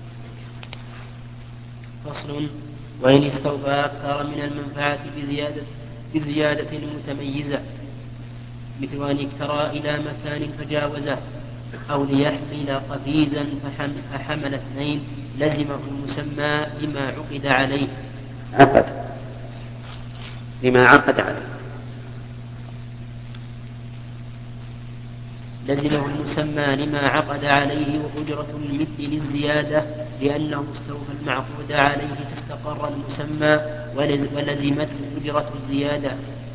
[SPEAKER 1] فصل: وإن استوفى أكثر من المنفعة بزيادة بزيادة متميزة، مثل أن اكترى إلى مكان فجاوزه، أو ليحمل قفيزا فحمل اثنين، لزمه المسمى لما عقد عليه.
[SPEAKER 2] عقد لما عقد عليه
[SPEAKER 1] لزمه المسمى لما عقد عليه، وأجرة المثل للزيادة، لأنه استوفى المعقود عليه فاستقر المسمى ولزمته أجرة الزيادة.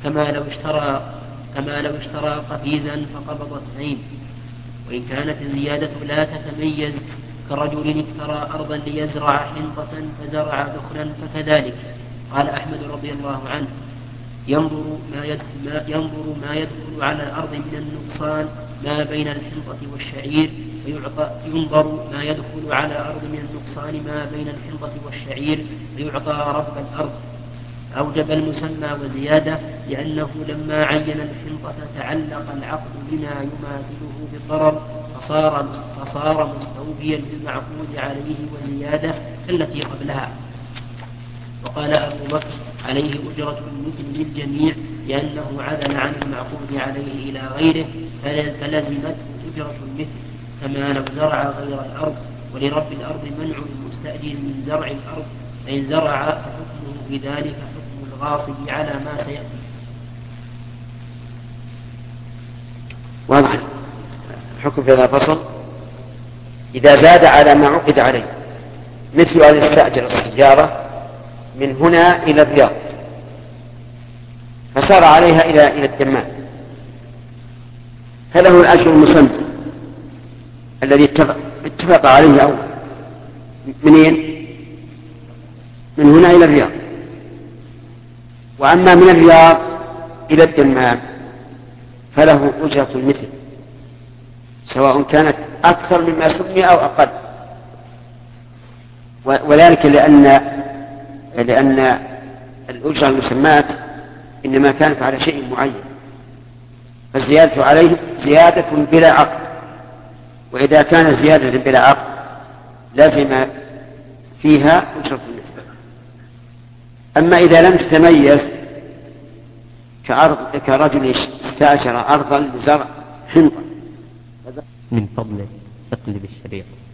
[SPEAKER 1] كما لو اشترى كما لو اشترى قفيزا فقبض اثنين. وإن كانت الزيادة لا تتميز كرجل اشترى أرضا ليزرع حنطة فزرع دخلا فكذلك. قال أحمد رضي الله عنه: ينظر ما يدخل, ينظر ما يدخل على الأرض من النقصان ما بين الحنطة والشعير، ويعطى ينظر ما يدخل على الأرض من النقصان ما بين الحنطة والشعير ويعطى رب الأرض. أوجب المسمى وزيادة لأنه لما عين الحنطة تعلق العقد بما يماثله بالضرر فصار فصار مستوفيا بالمعقود عليه وزيادة التي قبلها. وقال أبو بكر: عليه أجرة المثل للجميع لأنه عدل عن المعقود عليه إلى غيره فلزمته أجرة المثل، كما لو زرع غير الأرض. ولرب الأرض منع المستأجر من زرع الأرض، فإن زرع فحكمه بذلك حكم الغاصب على ما سيأتي.
[SPEAKER 2] واضح الحكم في هذا الفصل. إذا زاد على ما عقد عليه، مثل أن يستأجر السيارة من هنا إلى الرياض فسار عليها إلى إلى الدمام، فله الأجر المسمى الذي اتفق, اتفق عليه أول. منين؟ من هنا إلى الرياض. وأما من الرياض إلى الدمام فله أجرة المثل، سواء كانت أكثر مما سمي أو أقل. وذلك لأن لأن الأجرة المسمات إنما كانت على شيء معين، فالزيادة عليه زيادة بلا عقد، وإذا كانت زيادة بلا عقد لازم فيها أجرة المثل. أما إذا لم تتميز كأرض كرجل استأجر أرضا لزرع حنطة.
[SPEAKER 5] من فضلك اقلب الشريط.